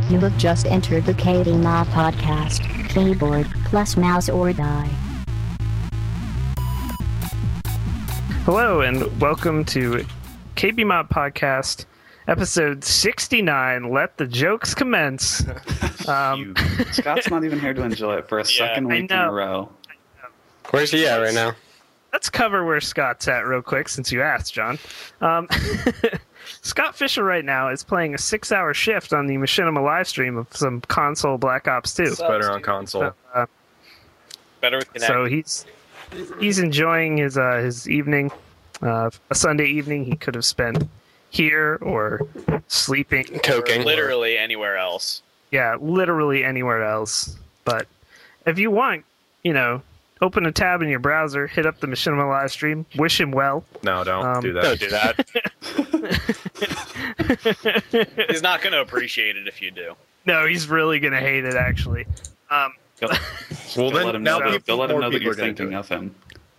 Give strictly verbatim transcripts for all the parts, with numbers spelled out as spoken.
You have just entered the K B Mob Podcast. Keyboard plus mouse or die. Hello and welcome to K B Mob Podcast, episode sixty-nine. Let the jokes commence. Um, Scott's not even here to enjoy it for a yeah, second week in a row. Where's he at right now? Let's cover where Scott's at real quick, since you asked, John. Um, Scott Fisher right now is playing a six-hour shift on the Machinima live stream of some console Black Ops two. It's better on console. So, uh, better with Kinect. So he's he's enjoying his uh, his evening, uh, a Sunday evening he could have spent here or sleeping, coking, or literally anywhere else. Yeah, literally anywhere else. But if you want, you know, open a tab in your browser, hit up the Machinima live stream, wish him well. No, don't um, do that. Don't do that. He's not going to appreciate it if you do. No, he's really going to hate it, actually. Um, go, well, go then, let him now know, that, go let him know that you're thinking of him.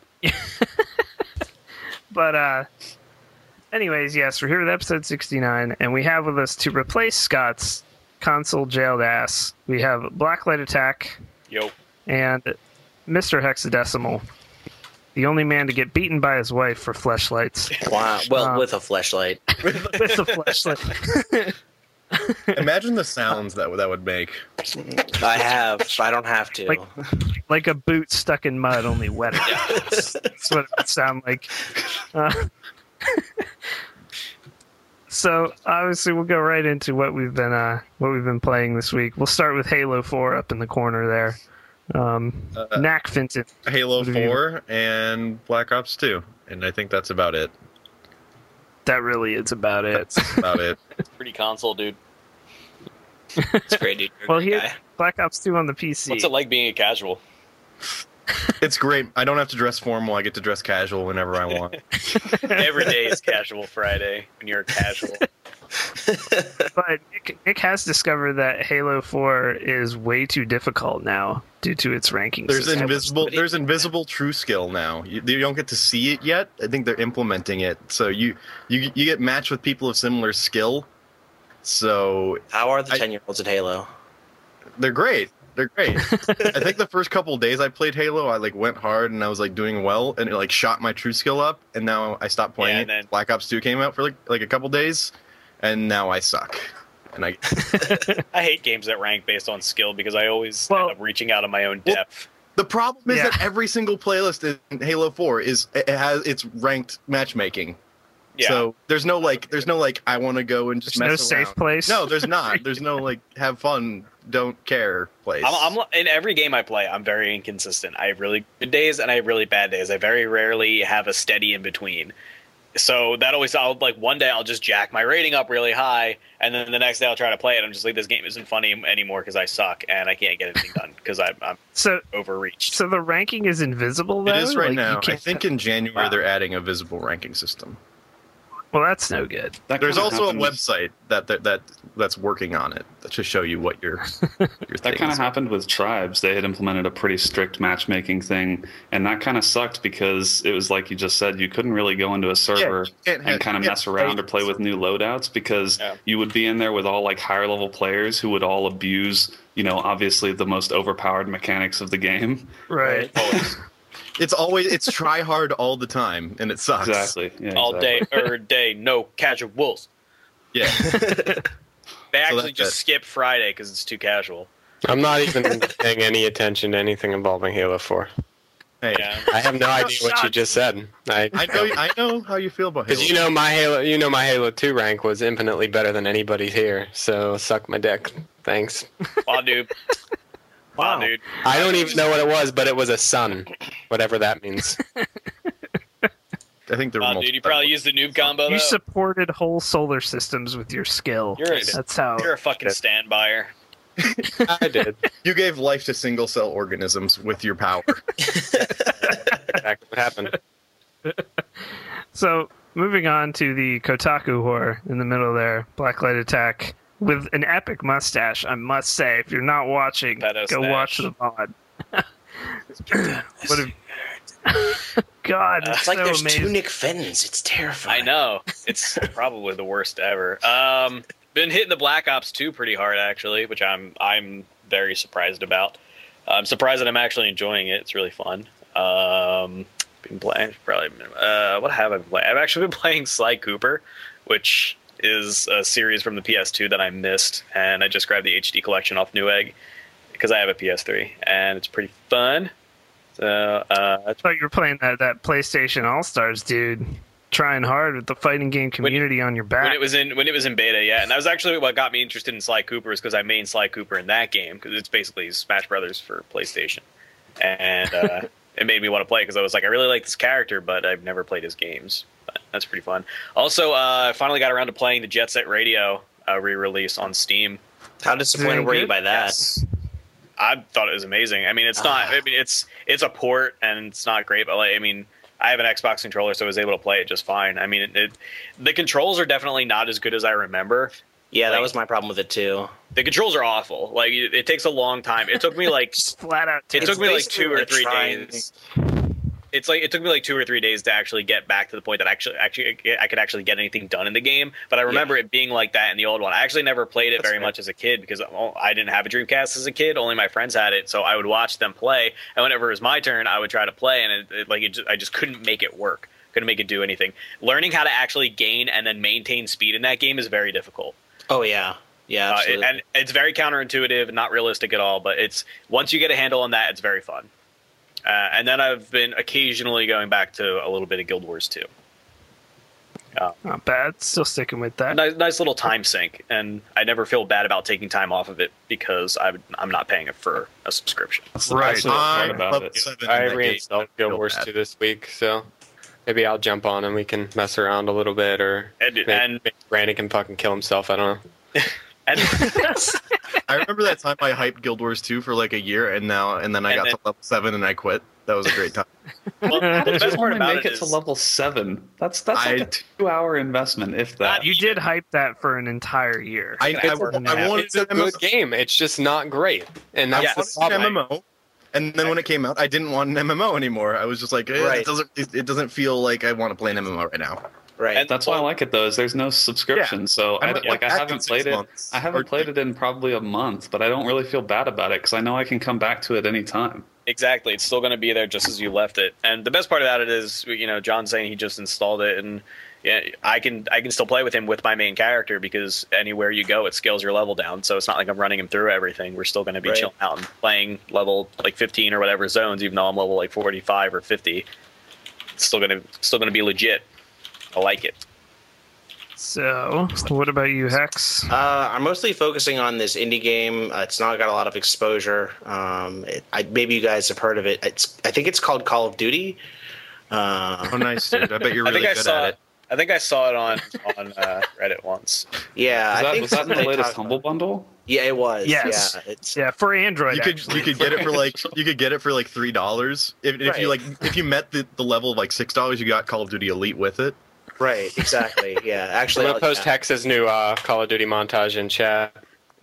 But, uh, anyways, yes, we're here with episode sixty-nine, and we have with us to replace Scott's console jailed ass, we have Blacklight Attack. Yo. And Mister Hexadecimal, the only man to get beaten by his wife for fleshlights. Wow. Well, um, with a fleshlight. with, with a fleshlight. Imagine the sounds that that would make. I have. I don't have to. Like, like a boot stuck in mud, only wetter. Yeah. That's what it would sound like. Uh, so obviously, we'll go right into what we've been uh, what we've been playing this week. We'll start with Halo four up in the corner there. Um, uh, Knack Finton. Halo four and Black Ops two, and I think that's about it. That really is about it. That's about it. It's pretty console, dude. It's great, dude. Well, here, Black Ops two on the P C. What's it like being a casual? It's great. I don't have to dress formal. I get to dress casual whenever I want. Every day is Casual Friday when you're a casual. But Nick, Nick has discovered that Halo four is way too difficult now due to its ranking There's system. invisible. There's invisible true skill now. You, you don't get to see it yet. I think they're implementing it. So you you you get matched with people of similar skill. So how are the ten year olds at Halo? They're great. They're great. I think the first couple of days I played Halo, I like went hard and I was like doing well, and it like shot my true skill up. And now I stopped playing yeah, it. Then Black Ops two came out for like like a couple days, and now I suck. And I I hate games that rank based on skill because I always well, end up reaching out of my own depth. Well, the problem is yeah. that every single playlist in Halo four is it has it's ranked matchmaking. Yeah. So there's no like there's no like I want to go and just there's mess no around. safe place. No, there's not. There's no like have fun, don't care place. I'm, I'm in every game I play. I'm very inconsistent. I have really good days and I have really bad days. I very rarely have a steady in between. So that always, I'll like one day I'll just jack my rating up really high, and then the next day I'll try to play it. I'm just like, this game isn't funny anymore because I suck and I can't get anything done because I'm, I'm so overreached. So the ranking is invisible, though? It is right like, now. I think in January wow. they're adding a visible ranking system. Well, that's no good. That There's also happened. a website that, that that that's working on it to show you what your your That kind of happened with Tribes. They had implemented a pretty strict matchmaking thing, and that kind of sucked because it was like you just said, you couldn't really go into a server Yeah, and kind of yeah, mess around or play with new loadouts because yeah. you would be in there with all like higher level players who would all abuse, you know, obviously the most overpowered mechanics of the game. Right. Always. It's always it's try hard all the time, and it sucks. Exactly. Yeah, All exactly. day, er day, no casuals. Yeah. They actually that's just it. skip Friday because it's too casual. I'm not even paying any attention to anything involving Halo four. Hey, Yeah. I have no idea what you just said. I, I know I know how you feel about Halo. Because you know my Halo, you know my Halo two rank was infinitely better than anybody's here. So suck my dick. Thanks. Wow, dude. Wow, dude. I don't even know what it was, but it was a sun, whatever that means. I think they're Wow, dude, you probably used the noob combo, You though. supported whole solar systems with your skill. You're a- That's how. You're a fucking stand-byer. I did. You gave life to single cell organisms with your power. Exactly what happened. So, moving on to the Kotaku whore in the middle there, Blacklight Attack, with an epic mustache, I must say. If you're not watching, Pedo go stash. watch the pod. What a... God, Uh, it's It's like so there's amazing. two Nick Fens. It's terrifying. I know. It's probably the worst ever. Um, been hitting the Black Ops two pretty hard actually, which I'm I'm very surprised about. I'm surprised that I'm actually enjoying it. It's really fun. Um, been playing probably. Uh, what have I been playing? I've actually been playing Sly Cooper, which is a series from the P S two that I missed, and I just grabbed the H D collection off Newegg because I have a P S three, and it's pretty fun. So uh, I thought you were playing that, that PlayStation All Stars, dude. Trying hard with the fighting game community when, on your back. When it was in when it was in beta, yeah, and that was actually what got me interested in Sly Cooper, is because I main Sly Cooper in that game, because it's basically Smash Brothers for PlayStation, and uh, it made me want to play because I was like, I really like this character, but I've never played his games. But that's pretty fun. Also, uh, I finally got around to playing the Jet Set Radio uh, re-release on Steam. How disappointed were you by that? Yes. I thought it was amazing. I mean, it's not. I mean, it's it's a port and it's not great, but like, I mean. I have an Xbox controller, so I was able to play it just fine. I mean, it, it, the controls are definitely not as good as I remember. Yeah, like, that was my problem with it too. The controls are awful. Like, it, it takes a long time. It took me like flat out. It It's took me like two or like three trying- days. It's like it took me like two or three days to actually get back to the point that actually actually I could actually get anything done in the game. But I remember it being like that in the old one. I actually never played it That's very fair. much as a kid because I didn't have a Dreamcast as a kid. Only my friends had it, so I would watch them play. And whenever it was my turn, I would try to play, and it, it, like it just, I just couldn't make it work. Couldn't make it do anything. Learning how to actually gain and then maintain speed in that game is very difficult. Oh yeah, yeah, Uh, it, absolutely. and it's very counterintuitive, not realistic at all. But it's once you get a handle on that, it's very fun. Uh, and then I've been occasionally going back to a little bit of Guild Wars two. Uh, Not bad. Still sticking with that. nice, nice little time sink, and I never feel bad about taking time off of it because I, I'm not paying it for a subscription. That's the Right. best part I'm about level it. seven I in that game. reinstalled Guild Feel Wars bad. two this week, so maybe I'll jump on and we can mess around a little bit, or And, maybe, and, maybe Brandon can fucking kill himself. I don't know. and I remember that time I hyped Guild Wars two for like a year, and now and then I And got then- to level seven and I quit. That was a great time. well, the best part Only about make it it to is level seven. That's that's like I- a two-hour investment, if that. You did hype that for an entire year. I, I, It's a- I wanted It's a an M M O. good game. It's just not great, and I that's Yes. the wanted an problem. M M O, and then when it came out, I didn't want an M M O anymore. I was just like, eh, Right. it doesn't. It, it doesn't feel like I want to play an M M O right now. right. and- That's why I like it though. Is there's no subscription, so I, I'm like I back in haven't six played it. months. I haven't Or- played it in probably a month, but I don't really feel bad about it because I know I can come back to it anytime. Exactly, it's still going to be there just as you left it. And the best part about it is, you know, John's saying he just installed it, and yeah, I can I can still play with him with my main character because anywhere you go, it scales your level down. So it's not like I'm running him through everything. We're still going to be Right. chilling out and playing level like fifteen or whatever zones, even though I'm level like forty-five or fifty. It's still going to still going to be legit. I like it. So, what about you, Hex? Uh, I'm mostly focusing on this indie game. Uh, it's not got a lot of exposure. Um, it, I, maybe you guys have heard of it. It's, I think it's called Call of Duty. Uh, Oh, nice, dude. I bet you're I really think I good saw at it. it. I think I saw it on on uh, Reddit once. yeah, Was I that, think was that in the they latest talked Humble about- Bundle? Yeah, it was. Yes. Yeah, it's Yeah, for Android. You could actually. you could get it for like you could get it for like three dollars. If, if you like Right. if you met the, the level of like six dollars, you got Call of Duty Elite with it. right. Exactly. Yeah, I'm actually, gonna I'll- post yeah. Hex's new uh, Call of Duty montage in chat.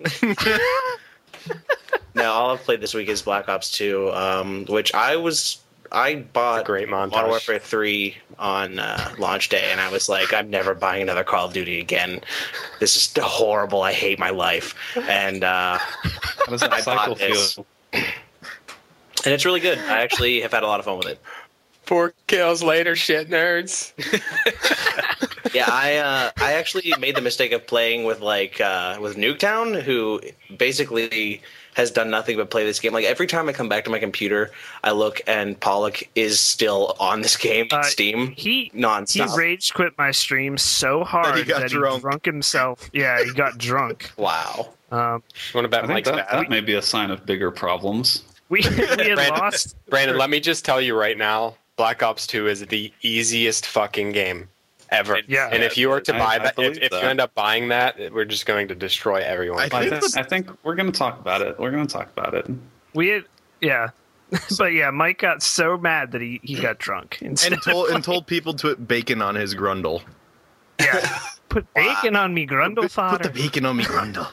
No, all I've played this week is Black Ops two, um, which I was I bought It's a great montage. Modern Warfare three on uh, launch day, and I was like, I'm never buying another Call of Duty again. This is horrible. I hate my life, and uh, How does that I cycle bought this. feel? and it's really good. I actually have had a lot of fun with it. Four kills later, shit nerds. Yeah, I uh, I actually made the mistake of playing with like uh, with Nuketown, who basically has done nothing but play this game. Like every time I come back to my computer, I look and Pollock is still on this game on Uh, Steam He he nonstop. rage quit my stream so hard That that he he, got drunk. drunk himself. Yeah, he got drunk. Wow. Um, You want to bet I think Mike's that, bad? that may be a sign of bigger problems. we we had Brandon, lost. Brandon, let me just tell you right now, Black Ops two is the easiest fucking game ever. Yeah. And if you were to I- buy I that, if, believe if you that. end up buying that, we're just going to destroy everyone. I I think think, the- I think we're going to talk about it. We're going to talk about it. We had yeah, but yeah, Mike got so mad that he, he got drunk instead. And told and told people to put bacon on his grundle. yeah, put bacon on me, Grundle Put, put fodder. the bacon on me grundle.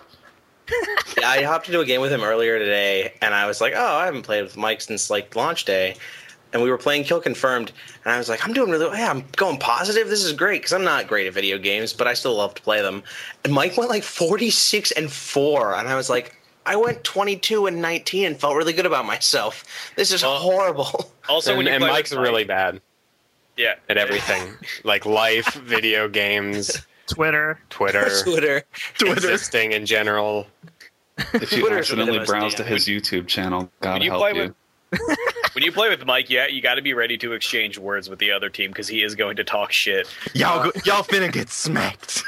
Yeah, I hopped into a game with him earlier today, and I was like, "Oh, I haven't played with Mike since like launch day," and we were playing Kill Confirmed, and I was like, I'm doing really well. Yeah, I'm going positive. This is great, because I'm not great at video games, but I still love to play them. And Mike went like forty-six and four, and I was like, I went twenty-two and nineteen and felt really good about myself. This is Well, horrible. Also, and when you and play Mike's with Mike- really bad yeah at everything, like life, video games, Twitter. Twitter, Twitter. Twitter. existing in general. If you Twitter's a bit accidentally of a browse to scam. his YouTube channel, God When you help play you. with- When you play with Mike, yeah, you got to be ready to exchange words with the other team because he is going to talk shit. Y'all, go, y'all finna get smacked.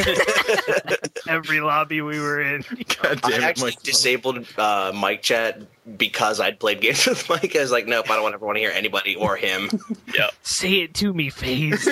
Every lobby we were in. God I damn it, actually Mike. disabled uh, mic chat because I'd played games with Mike. I was like, nope, I don't ever want to hear anybody or him. Yeah. Say it to me, face.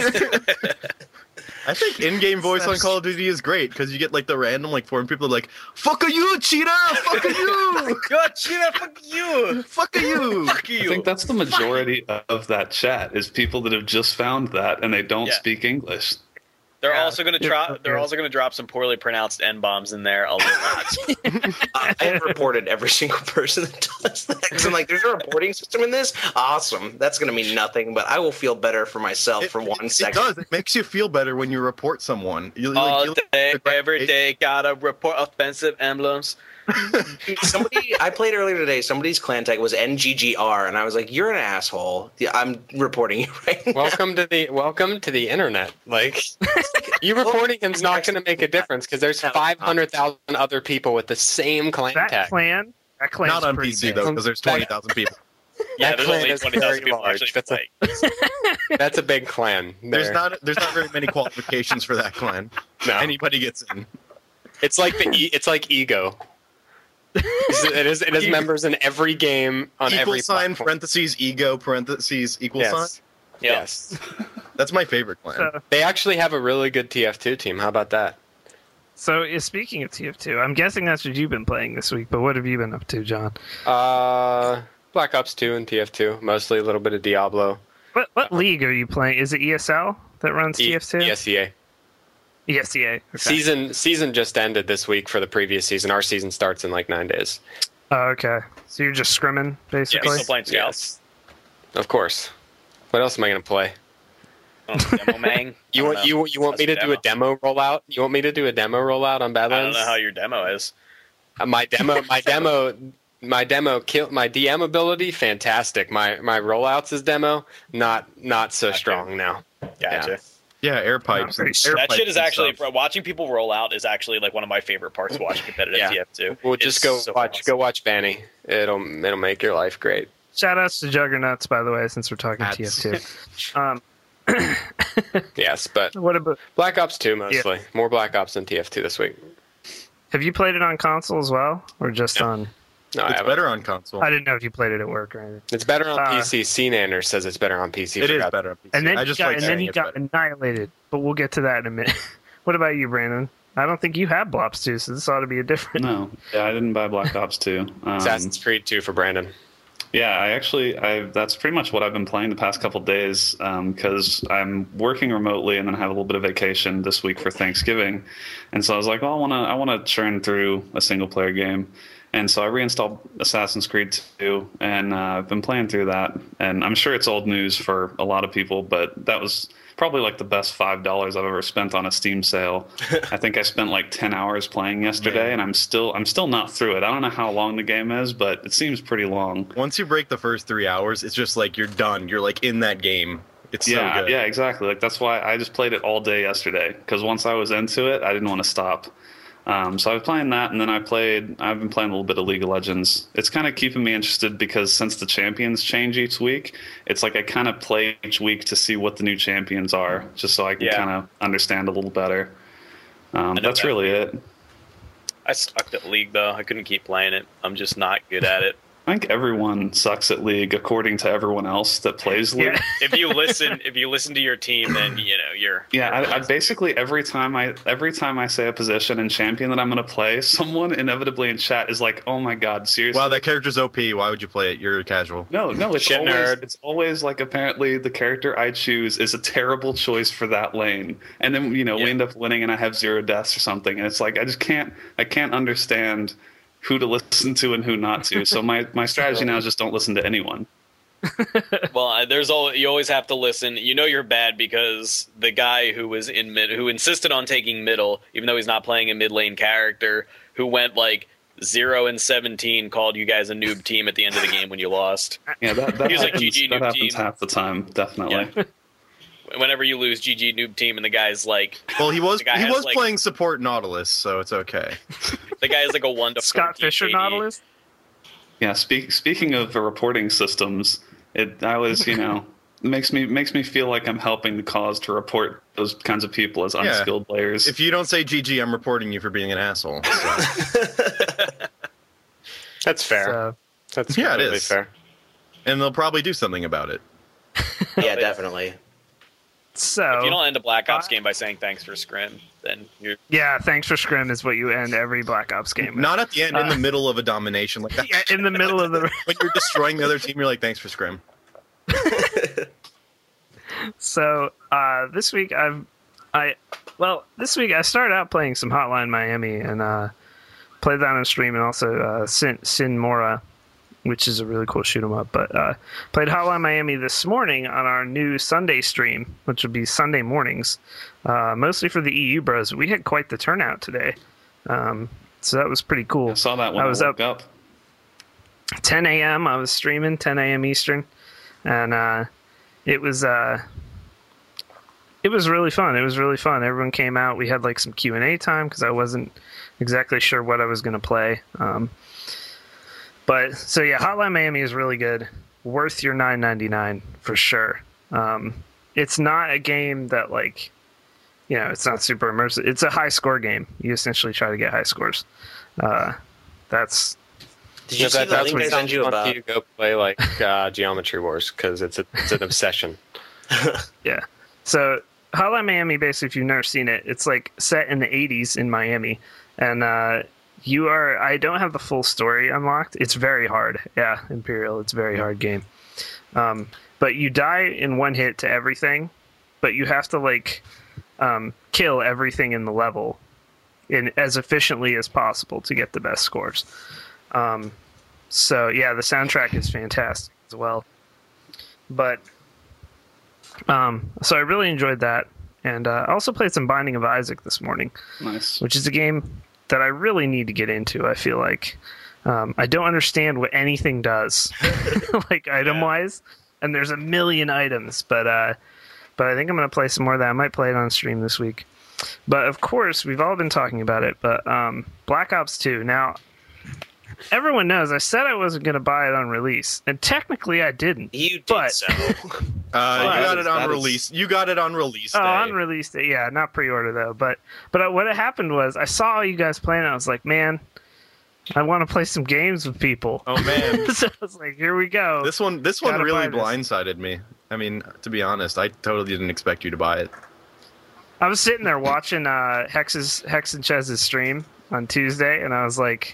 I think in-game voice on Call of Duty is great because you get like the random like foreign people like, "Fuck are you, cheetah? Fuck are you? God, shit, fuck you! Fuck are you?" Fuck I you! think that's the majority of that chat is people that have just found that and they don't Yeah. speak English. They're Yeah. also going to Yeah. drop. They're also going to drop some poorly pronounced N bombs in there a lot. I I have reported every single person that does that. 'Cause I'm like, there's a reporting system in this? Awesome. That's going to mean nothing, but I will feel better for myself for one it, second. It does. It makes you feel better when you report someone. You, like, All you- day, every day, gotta report offensive emblems. Somebody, I played earlier today, somebody's clan tag was N G G R, and I was like, you're an asshole. Yeah, I'm reporting you right now. Welcome to the welcome to the internet. Like, you reporting him's not going to make a difference because there's five hundred thousand other people with the same clan That tag. clan. That clan's Not on pretty P C big. though, because there's twenty thousand people. Yeah, That there's clan only is twenty thousand very people large. actually That's a- playing. That's a big clan. There's there. not there's not very many qualifications for that clan. No. Anybody gets in. It's like the e- it's like Ego. It is it has members in every game on Equal every sign platform. parentheses ego parentheses equal sign. Yes. Yeah. Yes. That's my favorite clan. So, They actually have a really good T F two team. How about that? so uh, speaking of T F two, I'm guessing that's what you've been playing this week. But what have you been up to, John? Uh, Black Ops two and T F two, mostly a little bit of Diablo. What what league are you playing? Is it E S L that runs T F two? E S E A. E S E A. Okay. Season season just ended this week for the previous season. Our season starts in like nine days. Oh, okay. So you're just scrimming, Yeah, basically. still playing Scouts. Of course. What else am I going to play? Oh, demo mang. You I want don't you know. you want me to That's do a demo rollout? You want me to do a demo rollout on I don't Badlands? know how your demo is. Uh, my demo my demo my demo kill my D M ability fantastic. My my rollouts as demo not not so Gotcha. strong now. Gotcha. Yeah, air pipes. very air sure. That pipes shit is and actually stuff. watching people roll out is actually like one of my favorite parts of watching competitive Yeah. T F two. Well, It's just go so watch awesome. go watch Banny. It'll it'll make your life great. Shout outs to Juggernauts, by the way, since we're talking Hats. T F two. Um, Yes, but what about? Black Ops two mostly. More Black Ops than T F two this week. Have you played it on console as well, or just on? No, I It's haven't. better on console. I didn't know if you played it at work or anything. It's better on Uh, P C. C-Nander says it's better on P C. It is Forgot- better on P C. And then I he just got, like and then saying he it's got better. annihilated. But we'll get to that in a minute. What about you, Brandon? I don't think you have Blops two, so this ought to be a different. No, yeah, I didn't buy Black Ops two. Um, Assassin's Creed two for Brandon. Yeah, I actually, I that's pretty much what I've been playing the past couple days because I'm working remotely and then I have a little bit of vacation this week for Thanksgiving, and so I was like, well, I want to, I want to churn through a single player game, and so I reinstalled Assassin's Creed two, and uh, I've been playing through that, and I'm sure it's old news for a lot of people, but that was probably like the best five dollars I've ever spent on a Steam sale. I think I spent like ten hours playing yesterday, and I'm still, I'm still not through it. I don't know how long the game is, but it seems pretty long. Once you break the first three hours, it's just like you're done. You're like in that game. It's Yeah, so good. yeah, exactly. Like that's why I just played it all day yesterday because once I was into it, I didn't want to stop. Um, so I was playing that, and then I played. I've been playing a little bit of League of Legends. It's kind of keeping me interested because since the champions change each week, it's like I kind of play each week to see what the new champions are, just so I can Yeah. kind of understand a little better. Um, know that's that. really it. I sucked at League though. I couldn't keep playing it. I'm just not good at it. I think everyone sucks at League according to everyone else that plays League. Yeah. If you listen, if you listen to your team, then you know you're. Yeah, you're I, I basically every time I every time I say a position in champion that I'm going to play, someone inevitably in chat is like, "Oh my god, seriously?" Wow, that character's O P. Why would you play it? You're casual. No, no, it's Shit always nerd. it's always like apparently the character I choose is a terrible choice for that lane, and then you know Yeah. we end up winning and I have zero deaths or something, and it's like I just can't I can't understand who to listen to and who not to. So my my strategy now is just don't listen to anyone. Well, uh, there's all you always have to listen. You know you're bad because the guy who was in mid, who insisted on taking middle, even though he's not playing a mid lane character, who went like zero and seventeen, called you guys a noob team at the end of the game when you lost. Yeah, that, that He was like, happens, G G that noob happens team. half the time, definitely. Yeah. Whenever you lose G G noob team, and the guy's like, Well, he was The guy he has, was like- playing support Nautilus, so it's okay. the guy is like a one to Scott fourteen Fisher K D. Nautilus. Yeah, speak, speaking of the reporting systems, it I was, you know, it makes me makes me feel like I'm helping the cause to report those kinds of people as Yeah. unskilled players. If you don't say G G, I'm reporting you for being an asshole. So. That's fair. So, That's Yeah, it completely is. fair. And they'll probably do something about it. Yeah, definitely. so If you don't end a Black Ops I- game by saying thanks for Scrim, then you're yeah, thanks for scrim is what you end every Black Ops game with. Not at the end, in Uh, the middle of a domination like that. Yeah, in the middle of the. When you're destroying the other team, you're like, thanks for scrim. So uh, this week I've I well this week I started out playing some Hotline Miami and uh, played that on stream, and also uh, Sin Sin Mora, which is a really cool shoot 'em up. But uh, played Hotline Miami this morning on our new Sunday stream, which will be Sunday mornings, uh, mostly for the E U bros. We had quite the turnout today, um, so that was pretty cool. I saw that when I I, was woke up. ten a.m. I was streaming ten a.m. Eastern, and uh, it was uh, it was really fun. It was really fun. Everyone came out. We had like some Q and A time because I wasn't exactly sure what I was going to play. Um, but so yeah, Hotline Miami is really good. Worth your nine ninety-nine for sure. Um, it's not a game that like, you know, it's not super immersive. It's a high score game. You essentially try to get high scores. Uh, that's Did you Yeah, see that, the that's link what I sent sounds you fun about? for you to go play like uh, Geometry Wars because it's a, it's an obsession. Yeah. So Hotline Miami, basically, if you've never seen it, it's like set in the eighties in Miami, and uh, you are. I don't have the full story unlocked. It's very hard. Yeah, Imperial. It's a very hard game. Um, but you die in one hit to everything, but you have to like um, kill everything in the level in as efficiently as possible to get the best scores. Um, so yeah, the soundtrack is fantastic as well. But um, so I really enjoyed that, and uh, I also played some Binding of Isaac this morning, Nice. which is a game that I really need to get into. I feel like um, I don't understand what anything does, like item wise, and there's a million items, but uh, but I think I'm going to play some more of that. I might play it on stream this week. But of course, we've all been talking about it. But um, Black Ops two. Now, everyone knows I said I wasn't going to buy it on release, and technically I didn't. You did But- so. Uh, Wow, you got that it is- on that is- release. You got it on release Oh, day. on release day, yeah, not pre-order though. But but what had happened was I saw all you guys playing. And I was like, man, I want to play some games with people. Oh man, So I was like, here we go. this one this one Gotta really buy this. blindsided me. I mean, to be honest, I totally didn't expect you to buy it. I was sitting there watching uh, Hex's Hex and Chez's stream on Tuesday, and I was like,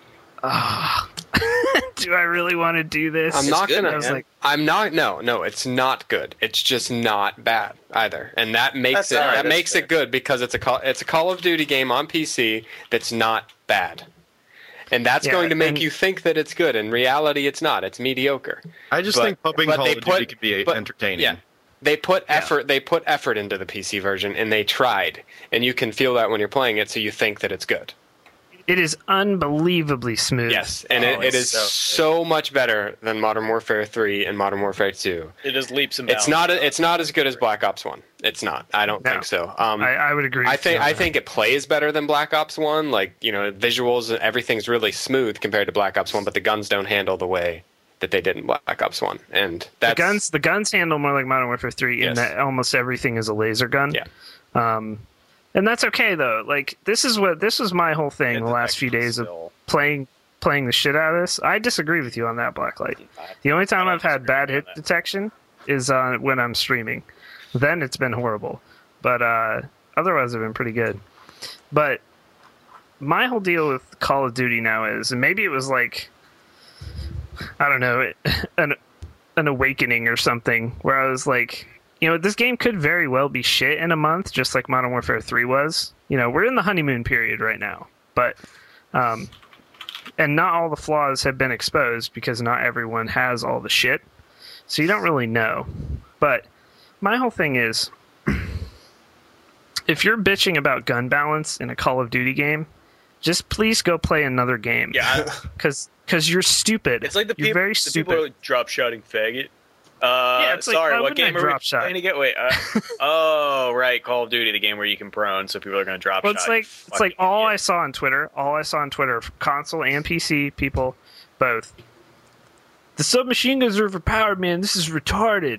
ah, do I really want to do this? I'm not good, gonna. I was man. like, I'm not. No, no, it's not good. It's just not bad either, and that makes That's it all right, that that's makes fair. it good because it's a call, it's a Call of Duty game on P C that's not bad, and that's Yeah, going to make and- you think that it's good. In reality, it's not. It's mediocre. I just But- think pumping but Call they of put- Duty could be but- entertaining. Yeah, they put effort. They put effort into the P C version, and they tried, and you can feel that when you're playing it, so you think that it's good. it is unbelievably smooth. Yes, and Oh, it, it it's is so so, good. much better than Modern Warfare three and Modern Warfare two. it is leaps and bounds. It's not. It's not as good as Black Ops one. It's not. I don't No. think so. Um, I, I would agree. I with think you on I that. think it plays better than Black Ops one. Like, you know, visuals and everything's really smooth compared to Black Ops one, but the guns don't handle the way that they did in Black Ops one. And the that's guns. The guns handle more like Modern Warfare three in Yes. that almost everything is a laser gun. Yeah. Um, and that's okay though. Like this is what this was my whole thing Hit the last few detection days of still. playing playing the shit out of this. I disagree with you on that, Blacklight. The only time I I've had bad disagree hit on that. detection is uh, when I'm streaming. Then it's been horrible. But uh, otherwise, I've been pretty good. But my whole deal with Call of Duty now is, and maybe it was like, I don't know, an an awakening or something, where I was like, you know, this game could very well be shit in a month, just like Modern Warfare three was. You know, we're in the honeymoon period right now, but um, and not all the flaws have been exposed because not everyone has all the shit. so you don't really know. But my whole thing is, if you're bitching about gun balance in a Call of Duty game, just please go play another game. Yeah, because because you're stupid. It's like the you're people, very the stupid. people who are drop shotting faggot. Uh, Yeah, it's like, sorry, why what wouldn't I game are we drop shot? playing again? Wait, uh, oh, right, Call of Duty, the game where you can prone, so people are going to drop Well, shot. it's you like it's like fucking all I idiot. saw on Twitter. All I saw on Twitter, console and P C people, both. The submachine guns are overpowered, man. This is retarded.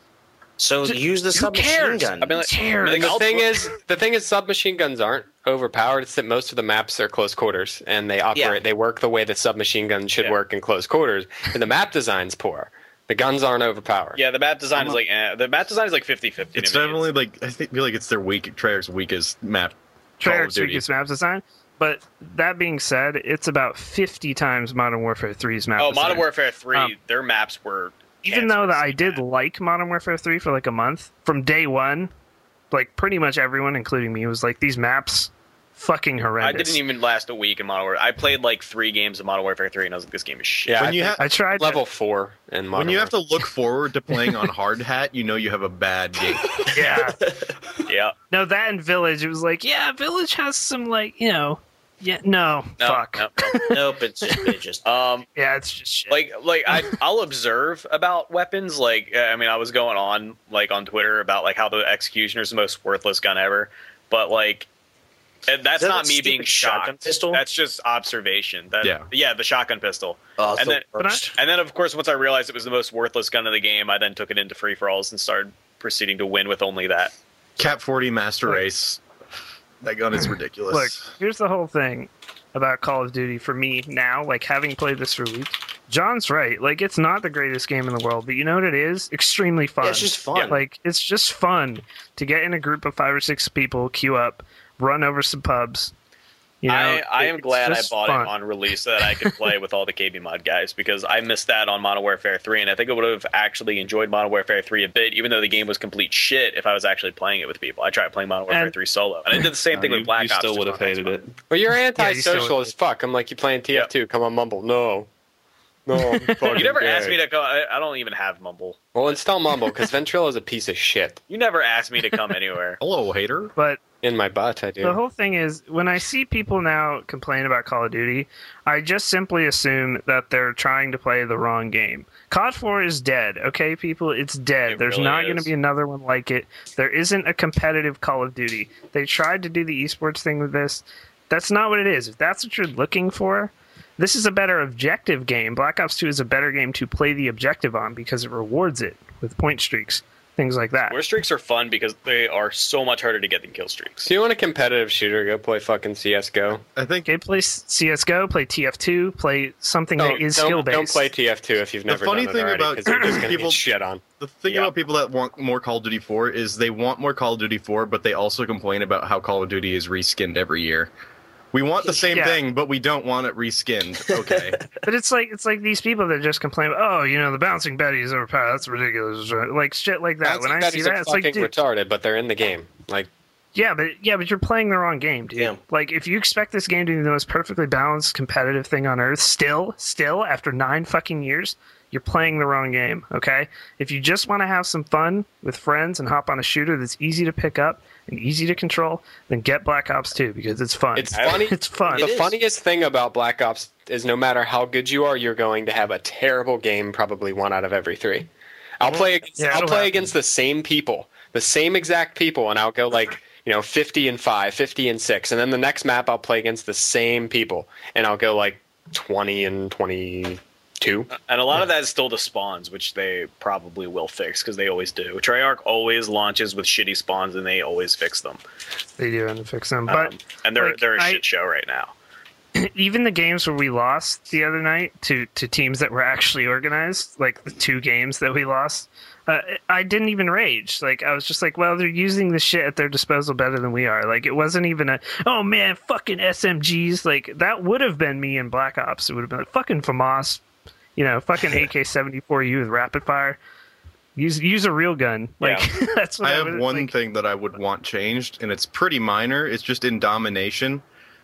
So Just- use the who submachine cares? gun. I mean, like, Cares. I mean, The I'll- thing is, the thing is, submachine guns aren't overpowered. It's that most of the maps are close quarters, and they operate. Yeah. They work the way that submachine guns should Yeah. work in close quarters. And the map design's poor. The guns aren't overpowered. Yeah, the map design is like eh, the map design is like fifty-fifty. It's to me. definitely like I think feel like it's their weak Treyarch's weakest map. Call of Treyarch's Duty. weakest map design. But that being said, it's about fifty times Modern Warfare three's map Oh, design. Modern Warfare three, Um, their maps were Even though that I cancerous. did like Modern Warfare three for like a month, from day one, like pretty much everyone, including me, was like, these maps fucking I horrendous. didn't even last a week in Modern Warfare. I played like three games of Modern Warfare three, and I was like, "This game is shit." Yeah, When I you think ha- I tried level four in Modern When you have to Warfare. look forward to playing on hard hat, you know you have a bad game. Yeah. Yeah, No, that and Village, it was like, yeah, Village has some, like, you know, yeah, no, no, fuck. no, no. Nope, it's just, it's just Um, Yeah, it's just shit. like, like I, I'll observe about weapons. Like, uh, I mean, I was going on like on Twitter about like how the Executioner is the most worthless gun ever, but like, and that's Is that not that me being stupid shotgun shocked. pistol? That's just observation. That, Yeah. yeah, the shotgun pistol. oh, it's and the then- But I- worst. And then, of course, once I realized it was the most worthless gun in the game, I then took it into free for alls and started proceeding to win with only that. Cap forty Master Race. That gun is ridiculous. Look, here's the whole thing about Call of Duty for me now, like having played this for a week. John's right. Like, it's not the greatest game in the world, but you know what it is? Extremely fun. Yeah, it's just fun. Like, it's just fun to get in a group of five or six people, queue up, run over some pubs. You know, I, I am it's glad I just bought fun. it on release so that I could play with all the K B mod guys, because I missed that on Modern Warfare three, and I think I would have actually enjoyed Modern Warfare three a bit, even though the game was complete shit, if I was actually playing it with people. I tried playing Modern Warfare And- three solo, and I did the same No, thing you, with Black you Ops. still just would have on hated Xbox. it. Well, you're you antisocial still- as fuck. I'm like, you playing T F two? Come on, Mumble. No. No. I'm fucking You never gay. asked me to come. I, I don't even have Mumble. Well, install Mumble, because Ventrilo is a piece of shit. You never asked me to come anywhere. hello, hater. But In my butt, I do. the whole thing is, when I see people now complain about Call of Duty, I just simply assume that they're trying to play the wrong game. C O D four is dead, okay, people? It's dead. It There's really not going to is. be another one like it. There isn't a competitive Call of Duty. They tried to do the esports thing with this. That's not what it is. If that's what you're looking for, this is a better objective game. Black Ops two is a better game to play the objective on because it rewards it with point streaks, things like that. War streaks are fun because they are so much harder to get than kill streaks. So you want a competitive shooter, go play fucking C S G O. I think Okay, play C S G O, play T F two, play something that is don't, skill based. don't play T F two if you've The never funny done thing it already, about 'cause you're just gonna people- get shit on. the thing Yeah. about people that want more Call of Duty four is they want more Call of Duty four, but they also complain about how Call of Duty is reskinned every year. We want the same Yeah. thing, but we don't want it reskinned. Okay. But it's like it's like these people that just complain, oh, you know, the bouncing Betty is overpowered. That's ridiculous. Like shit like that. When I see Betties that, are it's like, fucking dude, retarded, but they're in the game. Like, yeah, but yeah, but you're playing the wrong game, dude. Yeah. Like if you expect this game to be the most perfectly balanced, competitive thing on earth, still, still after nine fucking years, you're playing the wrong game. Okay, if you just want to have some fun with friends and hop on a shooter that's easy to pick up and easy to control, then get Black Ops two because it's fun. it's funny. It's fun. The It is. funniest thing about Black Ops is no matter how good you are, you're going to have a terrible game probably one out of every three. I'll play against, Yeah, I'll it'll play happen. against the same people, the same exact people, and I'll go like, you know, fifty and five, fifty and six, and then the next map I'll play against the same people, and I'll go like twenty and twenty-two. And a lot of that is still the spawns, which they probably will fix because they always do. Treyarch always launches with shitty spawns, and they always fix them. They do and fix them, but. Um, and they're like, they're a I- shit show right now. Even the games where we lost the other night to, to teams that were actually organized, like the two games that we lost, uh, I didn't even rage. Like I was just like, well, they're using the shit at their disposal better than we are. Like it wasn't even a, oh man, fucking S M Gs. Like that would have been me in Black Ops. It would have been like fucking FAMAS, you know, fucking A K seventy-four U with rapid fire. Use use a real gun. Like that's what I I have would, one like, thing that I would want changed, and it's pretty minor. It's just in domination.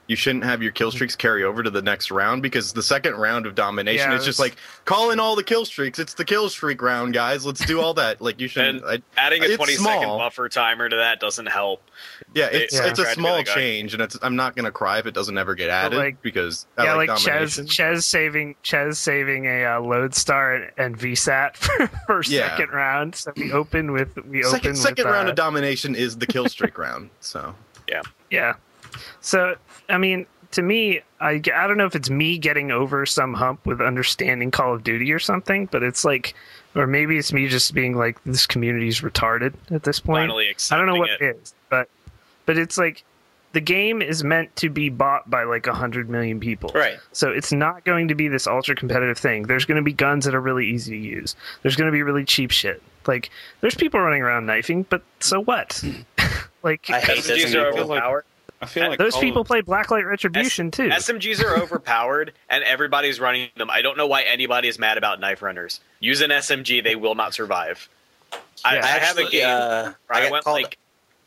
you shouldn't have your kill streaks carry over to the next round, because the second round of domination Yeah, is just it's- like, call in all the kill streaks. It's the kill streak round, guys. Let's do all that. Like, you shouldn't. And I, adding a it's twenty second small. buffer timer to that doesn't help. Yeah, it's Yeah. it's a Tried to be small like, change, and it's I'm not gonna cry if it doesn't ever get added, like- because I yeah, like, like Ches, domination. Ches saving Ches saving a uh, Lodestar and, and V SAT for, for Yeah. second round. So we open with we open Second second with, round uh, of domination is the kill streak round. So Yeah. So, I mean, to me, I, I don't know if it's me getting over some hump with understanding Call of Duty or something, but it's like, or maybe it's me just being like, this community's retarded at this point. Finally I don't know accepting what it. it is, but but it's like the game is meant to be bought by like a hundred million people. Right. So it's not going to be this ultra competitive thing. There's going to be guns that are really easy to use. There's going to be really cheap shit. Like, there's people running around knifing, but so what? like, I hate S M Gs this. are I feel like- overpowered. I feel like those Call people of- play Blacklight Retribution too. S M Gs are overpowered, and everybody's running them. I don't know why anybody is mad about knife runners. Use an S M G, they will not survive. I, Yeah. I have a Actually, game. uh, where I I, got went called- like,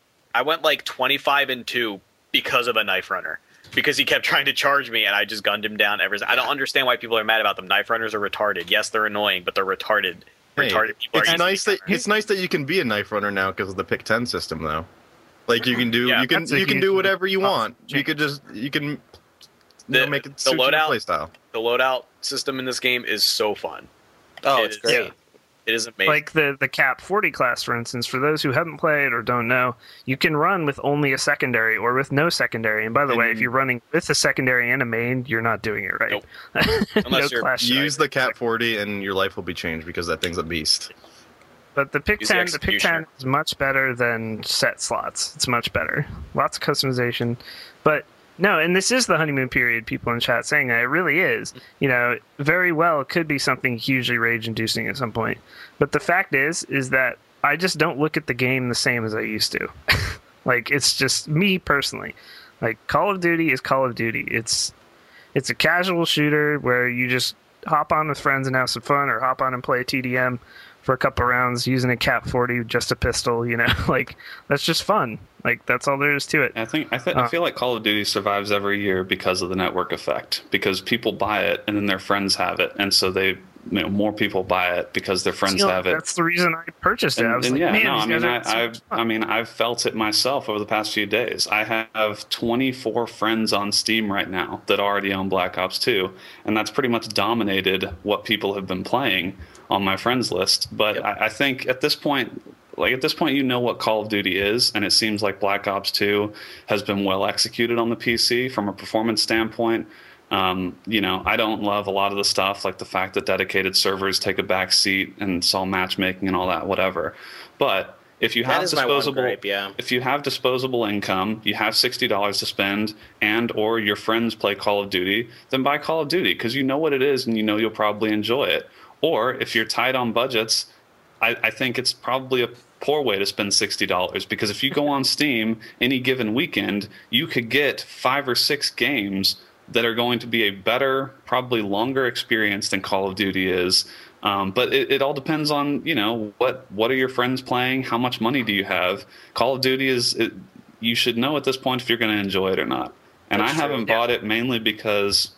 I went like twenty-five and two because of a knife runner. Because he kept trying to charge me, and I just gunned him down. Every I don't understand why people are mad about them. Knife runners are retarded. Yes, they're annoying, but they're retarded. Hey, retarded people it's are nice that easy. it's nice that you can be a knife runner now because of the pick ten system, though. Like, you can do Yeah, you can that's a you can huge do whatever you want. change. You could just you can you The- know, make it the suit your loadout- playstyle. The loadout system in this game is so fun. Oh, It it's is- great. yeah. It is amazing. Like the the Cap forty class, for instance, for those who haven't played or don't know, you can run with only a secondary or with no secondary. And by the way, if you're running with a secondary and a main, you're not doing it right. Nope. no Unless you're- class Use strike. the Cat forty and your life will be changed, because that thing's a beast. But the pick Use the ten, the pick ten executioner. is much better than set slots. It's much better. Lots of customization, but no. And this is the honeymoon period. People in chat saying that it really is. You know, very well it could be something hugely rage-inducing at some point. But the fact is, is that I just don't look at the game the same as I used to. Like, it's just me personally. Like, Call of Duty is Call of Duty. It's it's a casual shooter where you just hop on with friends and have some fun, or hop on and play a T D M for a couple rounds using a Cap forty, just a pistol, you know? Like, that's just fun. Like, that's all there is to it. I think I, th- Uh, I feel like Call of Duty survives every year because of the network effect. Because people buy it and then their friends have it, and so they, you know, more people buy it because their friends You know, have it. That's the reason I purchased it. And, I was and like, yeah, man, no, these I mean, guys I, are so I've, much fun. I mean, I've felt it myself over the past few days. I have twenty-four friends on Steam right now that already own Black Ops two, and that's pretty much dominated what people have been playing on my friends list. But I, I think at this point, like at this point, you know what Call of Duty is, and it seems like Black Ops two has been well executed on the P C from a performance standpoint. Um, you know, I don't love a lot of the stuff, like the fact that dedicated servers take a back seat and it's all matchmaking and all that, whatever. But if you That have is my one disposable, gripe, yeah. if you have disposable income, you have sixty dollars to spend, and or your friends play Call of Duty, then buy Call of Duty because you know what it is and you know you'll probably enjoy it. Or if you're tight on budgets, I, I think it's probably a poor way to spend sixty dollars, because if you go on Steam any given weekend, you could get five or six games that are going to be a better, probably longer experience than Call of Duty is. Um, but it, it all depends on, you know, what what are your friends playing? How much money do you have? Call of Duty is, it, you should know at this point if you're going to enjoy it or not. And That's I true, haven't yeah. bought it mainly because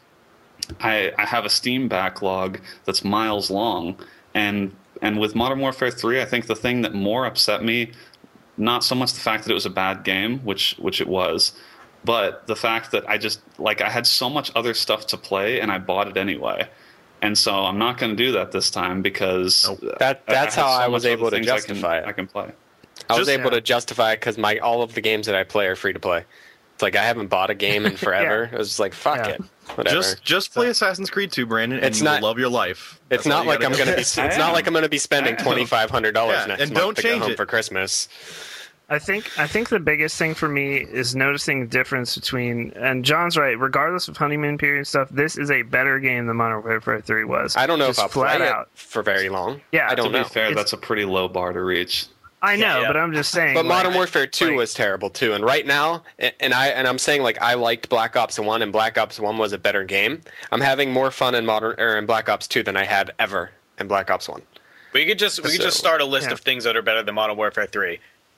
I, I have a Steam backlog that's miles long. And and with Modern Warfare three, I think the thing that more upset me, not so much the fact that it was a bad game, which which it was, but the fact that I just, like, I had so much other stuff to play and I bought it anyway. And so I'm not going to do that this time because That- that's have how I so was much able other to things I justify can, it. I can play. I was Just- able yeah. to justify it because my all of the games that I play are free to play. It's like I haven't bought a game in forever. It was just like fuck Yeah. it, whatever. Just just play Assassin's Creed two, Brandon, and It's you not- will love your life. it's That's all not you like gotta I'm do. gonna be. It's I not am. like I'm gonna be spending I am. twenty five hundred dollars Yeah, next and month don't to go change home it. for Christmas. I think I think the biggest thing for me is noticing the difference between, and John's right, regardless of honeymoon period stuff, this is a better game than Modern Warfare three was. I don't know Just if I'll play flat it out. for very long. Yeah, I don't To be know. fair, It's- that's a pretty low bar to reach. I know, Yeah. but I'm just saying. But like, Modern Warfare two like- was terrible too, and right now, and I and I'm saying like I liked Black Ops one, and Black Ops one was a better game. I'm having more fun in Modern or in Black Ops two than I had ever in Black Ops one. We could just we could just So- start a list yeah. of things that are better than Modern Warfare three.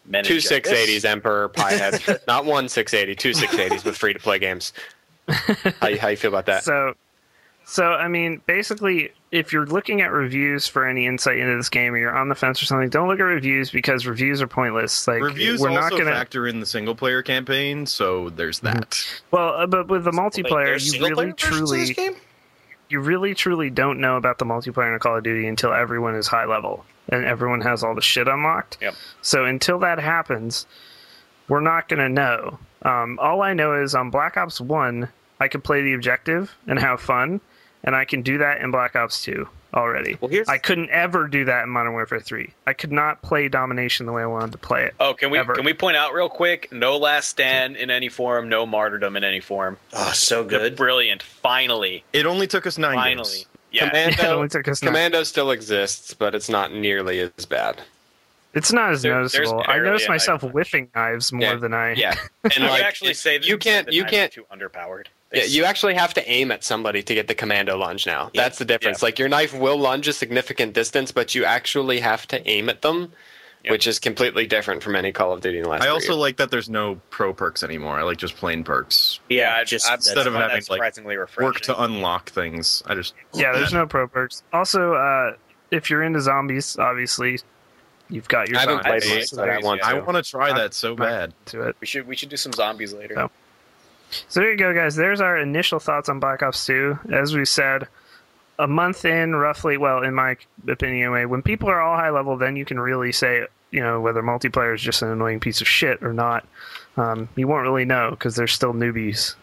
Two six eighties, Emperor, Piehead. Not one six eighty, two six eighties with free-to-play games. How you, how you feel about that? So, so I mean, basically, if you're looking at reviews for any insight into this game, or you're on the fence or something, don't look at reviews because reviews are pointless. Like Reviews we're also not gonna factor in the single-player campaign, so there's that. Well, uh, but with the Wait, multiplayer, there's you single-player really versions of truly, this game? you really truly don't know about the multiplayer in Call of Duty until everyone is high level and everyone has all the shit unlocked. Yep. So until that happens, we're not gonna know. Um, all I know is on Black Ops One, I could play the objective and have fun, and I can do that in Black Ops Two already. Well, here's- I couldn't ever do that in Modern Warfare Three. I could not play domination the way I wanted to play it. Oh, can we Ever. can we point out real quick? No Last Stand in any form, no Martyrdom in any form. Oh, so They're good. brilliant. Finally, It only took us nine finally, games. yeah. It only took us nine. Commando still exists, but it's not nearly as bad. It's not as There- there's noticeable. I barely notice a myself knife. whiffing knives more Yeah. than I. Yeah, And and I would like, actually say that you can't the you knives are can't too underpowered. They Yeah, you actually have to aim at somebody to get the commando lunge now. Yeah. That's the difference. Yeah. Like your knife will lunge a significant distance, but you actually have to aim at them, Yep. which is completely different from any Call of Duty in the last I three also years. like that there's no pro perks anymore. I like just plain perks. Yeah, I- just I- that's- Instead of find having, that like, surprisingly refreshing. Work to unlock things. I just Yeah, there's no pro perks. Also, uh, if you're into zombies, obviously, you've got your I haven't zombies. played zombies, much, but I want I to. want to try that so I'm- bad. to it. we should we should do some zombies later. So- So there you go, guys. There's our initial thoughts on Black Ops two. As we said, a month in, roughly, well, in my opinion anyway, when people are all high level, then you can really say, you know, whether multiplayer is just an annoying piece of shit or not. Um, you won't really know because they're still newbies.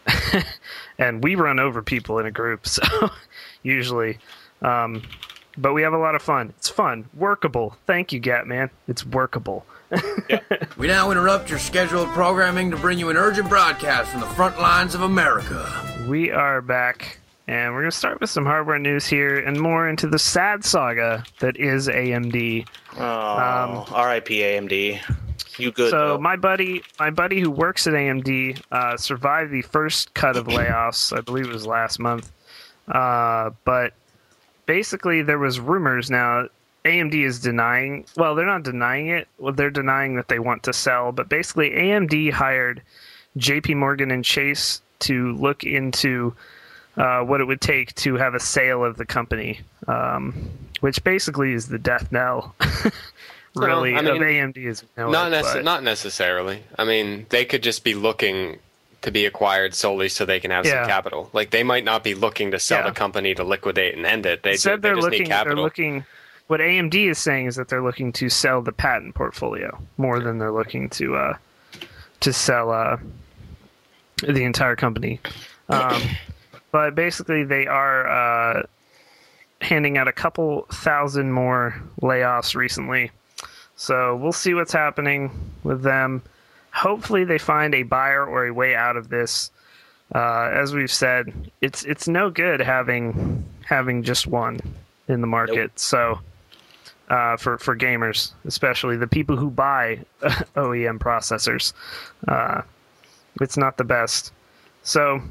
And we run over people in a group, so usually. Um, but we have a lot of fun. It's fun. Workable. Thank you, Gatman. It's workable. We now interrupt your scheduled programming to bring you an urgent broadcast from the front lines of America. We are back, and we're going to start with some hardware news here and more into the sad saga that is A M D. Oh, R I P A M D. You good? so though. my buddy, my buddy who works at A M D, uh, survived the first cut of layoffs. I believe it was last month. Uh, but basically, there was rumors now. A M D is denying. Well, they're not denying it. Well, they're denying that they want to sell. But basically, A M D hired J P Morgan and Chase to look into uh, what it would take to have a sale of the company, um, which basically is the death knell. really, Well, I mean, of A M D is know Not, it, nece- but- not necessarily. I mean, they could just be looking to be acquired solely so they can have Yeah. some capital. Like they might not be looking to sell Yeah. the company to liquidate and end it. They, said ju- they they're just looking. need They're capital. looking. What A M D is saying is that they're looking to sell the patent portfolio more than they're looking to uh, to sell uh, the entire company. Um, but basically, they are uh, handing out a couple thousand more layoffs recently. So we'll see what's happening with them. Hopefully, they find a buyer or a way out of this. Uh, as we've said, it's it's no good having having just one in the market. Nope. So uh, for for gamers, especially the people who buy O E M processors, uh, it's not the best. So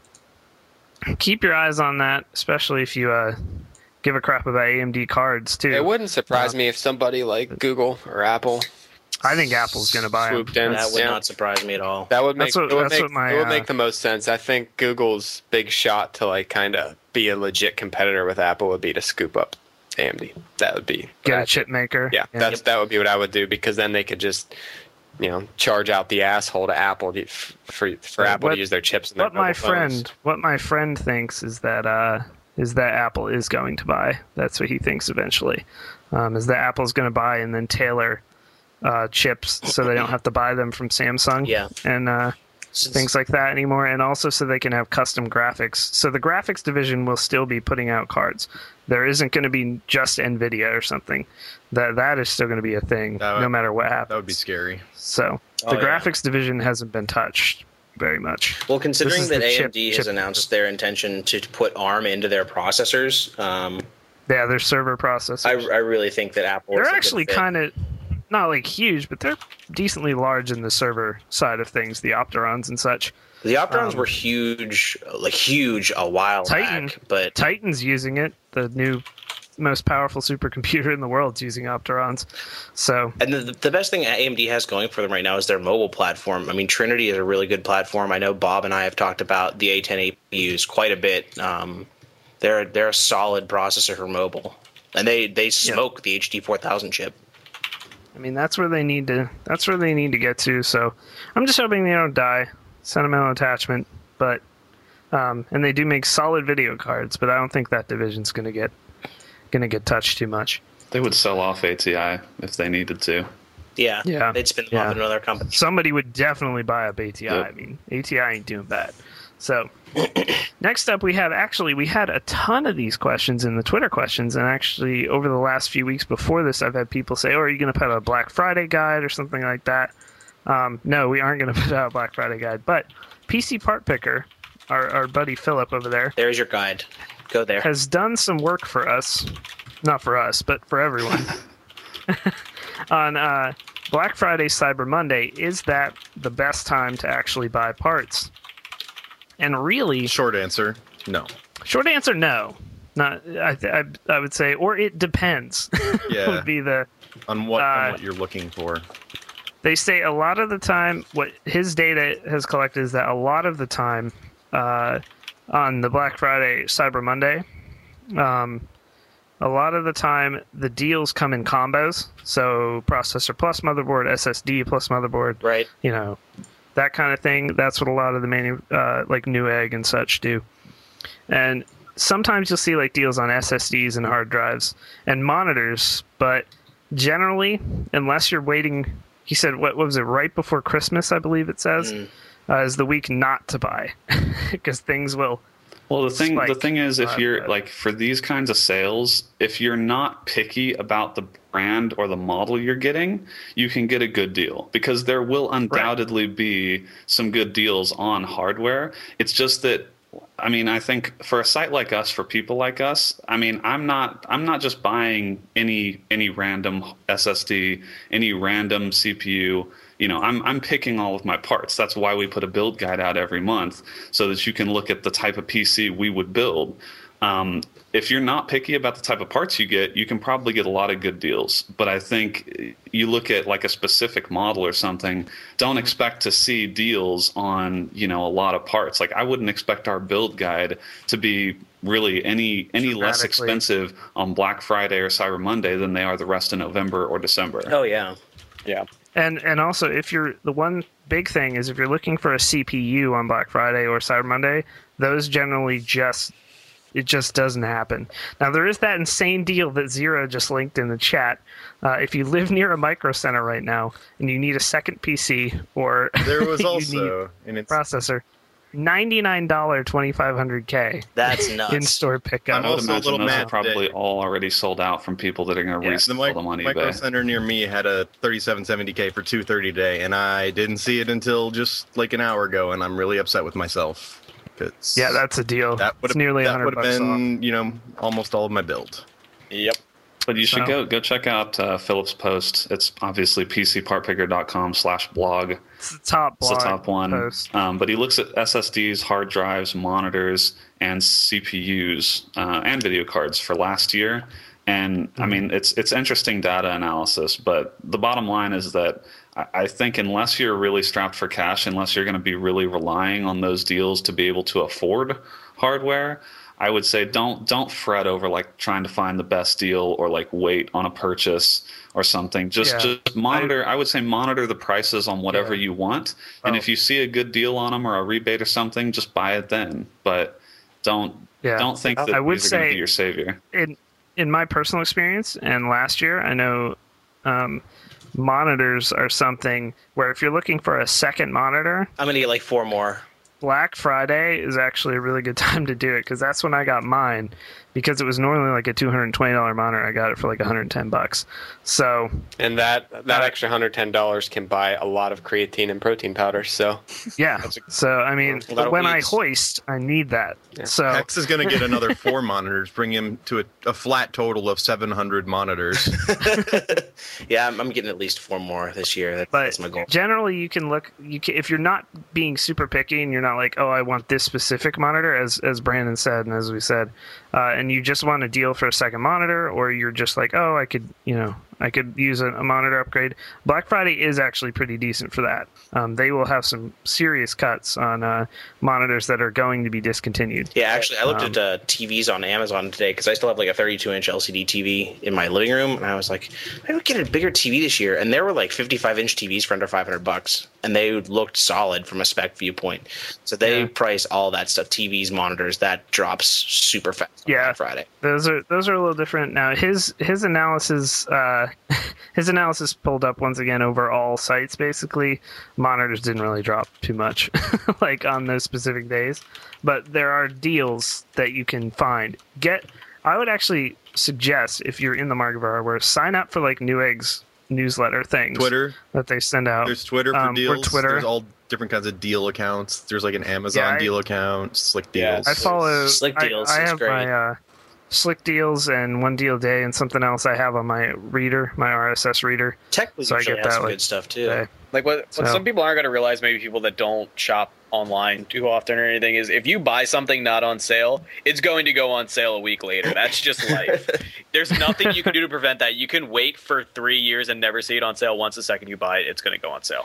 keep your eyes on that, especially if you uh, give a crap about A M D cards too. It wouldn't surprise me if somebody like Google or Apple I think Apple's going to buy them. swooped in. that would Yeah. not surprise me at all. That would make That's what- it would, that's make, what my, it would uh, make the most sense. I think Google's big shot to like kind of be a legit competitor with Apple would be to scoop up A M D. That would be Get a that- chip maker. Yeah, that's that would be what I would do because then they could just you know charge out the asshole to Apple to, for for Apple What- to use their chips. In their What my mobile phones. friend, what my friend thinks is that uh, is that Apple is going to buy. That's what he thinks eventually. Um, is that Apple's going to buy and then tailor uh, chips so they don't have to buy them from Samsung. Yeah. And uh, Since- things like that anymore, and also so they can have custom graphics. So the graphics division will still be putting out cards. There isn't going to be just NVIDIA or something. That that is still going to be a thing, That would- no matter what happens. That would be scary. So the Oh, yeah. graphics division hasn't been touched very much. Well, considering This is that the A M chip- D has chip- announced their intention to put ARM into their processors, um, Yeah, their server processors. I, I really think that Apple. they're is a good actually fit. kind of not like huge, but they're decently large in the server side of things, the Opterons and such. The Opterons um, were huge, like huge, a while Titan- back. But Titan's using it. The new most powerful supercomputer in the world is using Opterons. So, and the, the best thing A M D has going for them right now is their mobile platform. I mean, Trinity is a really good platform. I know Bob and I have talked about the A ten A P Us quite a bit. Um, they're they're a solid processor for mobile, and they they smoke yeah. the H D four thousand chip. I mean, that's where they need to. That's where they need to get to. So, I'm just hoping they don't die. Sentimental attachment, but um, and they do make solid video cards, but I don't think that division's going to get going to get touched too much. They would sell off A T I if they needed to. Yeah, yeah, they'd spin them yeah. off in another company. Somebody would definitely buy up A T I. Yep. I mean, A T I ain't doing bad. So, next up, we have actually we had a ton of these questions in the Twitter questions, and actually over the last few weeks before this, I've had people say, "Oh, are you going to put out a Black Friday guide or something like that?" Um, no, we aren't going to put out a Black Friday guide, but P C Part Picker, our our buddy Philip over there, there's your guide. Go there. Has done some work for us, not for us, but for everyone. On uh, Black Friday, Cyber Monday, is that the best time to actually buy parts? And really, short answer, no. Short answer, no. Not, I, I, I would say, or it depends. Yeah. would be the on what uh, on what you're looking for. They say a lot of the time, what his data has collected is that a lot of the time, uh, on the Black Friday, Cyber Monday, um, a lot of the time the deals come in combos. So processor plus motherboard, S S D plus motherboard, right? You know. That kind of thing. That's what a lot of the manu- uh, like Newegg and such do. And sometimes you'll see like deals on S S Ds and hard drives and monitors, but generally, unless you're waiting, he said, what, what was it, right before Christmas, I believe it says, mm. uh, is the week not to buy because things will. Well, the thing spike. the thing is, if uh, you're like for these kinds of sales, if you're not picky about the brand or the model you're getting, you can get a good deal because there will undoubtedly right. be some good deals on hardware. It's just that, I mean, I think for a site like us, for people like us, I mean, I'm not I'm not just buying any any random S S D, any random C P U. You know, I'm I'm picking all of my parts. That's why we put a build guide out every month so that you can look at the type of P C we would build. Um, if you're not picky about the type of parts you get, you can probably get a lot of good deals. But I think you look at like a specific model or something, don't expect to see deals on, you know, a lot of parts. Like I wouldn't expect our build guide to be really any any less expensive on Black Friday or Cyber Monday than they are the rest of November or December. Oh, yeah. Yeah. And and also, if you're the one big thing is if you're looking for a C P U on Black Friday or Cyber Monday, those generally just it just doesn't happen. Now there is that insane deal that Zero just linked in the chat. Uh, if you live near a Micro Center right now and you need a second P C or there was you also need a processor, ninety-nine dollars twenty-five hundred K. That's nuts. In-store pickup. I would imagine those are probably all already sold out from people that are going to yeah, resell the mic- them on eBay. Micro Center near me had a thirty-seven seventy K for two thirty today, and I didn't see it until just like an hour ago, and I'm really upset with myself. Yeah, that's a deal. That would have nearly that would have been, off. you know, almost all of my build. Yep. But you should So. go go check out uh, Philip's post. It's obviously p c part picker dot com slash blog. It's the top blog It's the top one. post. Um, but he looks at S S Ds, hard drives, monitors, and C P Us uh, and video cards for last year. And I mean, it's it's interesting data analysis. But the bottom line is that I, I think unless you're really strapped for cash, unless you're going to be really relying on those deals to be able to afford hardware, I would say don't don't fret over like trying to find the best deal or like wait on a purchase or something. Just Yeah. just monitor. I, I would say monitor the prices on whatever Yeah. you want, and Oh. if you see a good deal on them or a rebate or something, just buy it then. But don't Yeah. don't think that I would these are going to say- be your savior. In in my personal experience, and last year, I know um, monitors are something where if you're looking for a second monitor, I'm going to get like four more. Black Friday is actually a really good time to do it because that's when I got mine. Because it was normally like a two hundred twenty dollars monitor, I got it for like one hundred ten bucks. So, And that that Uh, extra one hundred ten dollars can buy a lot of creatine and protein powder. So yeah. a- So, I mean, A lot of when I weeds. hoist, I need that. So, Hex is going to get another four monitors, bring him to a, a flat total of seven hundred monitors. Yeah, I'm, I'm getting at least four more this year. That, but that's my goal. generally, you can look. You can, if you're not being super picky and you're not like, oh, I want this specific monitor, as as Brandon said and as we said, uh, and you just want a deal for a second monitor, or you're just like, oh, I could, you know, I could use a, a monitor upgrade. Black Friday is actually pretty decent for that. Um, they will have some serious cuts on uh, monitors that are going to be discontinued. Yeah, actually, I looked Um, at uh, T Vs on Amazon today because I still have like a thirty-two inch L C D T V in my living room, and I was like, I would get a bigger T V this year, and there were like fifty-five inch T Vs for under five hundred bucks, and they looked solid from a spec viewpoint. So they Yeah. price all that stuff, T Vs, monitors, that drops super fast on Yeah. Black Friday. Those are those are a little different. Now his his analysis uh, his analysis pulled up once again over all sites. Basically, monitors didn't really drop too much, like on those specific days. But there are deals that you can find. Get. I would actually suggest, if you're in the market for hardware, sign up for like Newegg's newsletter things. Twitter. that they send out. There's Twitter for Um, or deals. Twitter. There's all different kinds of deal accounts. There's like an Amazon Yeah, I- deal account, Slick Yeah, Deals. I follow Slick I- Deals I, is have great. my uh, Slick Deals and One Deal a Day and something else I have on my reader, my R S S reader. Tech So I usually get has that, some like, good stuff too. Day. Like what, what So- some people aren't going to realize, maybe people that don't shop online too often or anything, is if you buy something not on sale, it's going to go on sale a week later. That's just life. There's nothing you can do to prevent that. You can wait for three years and never see it on sale. Once the second you buy it, it's going to go on sale.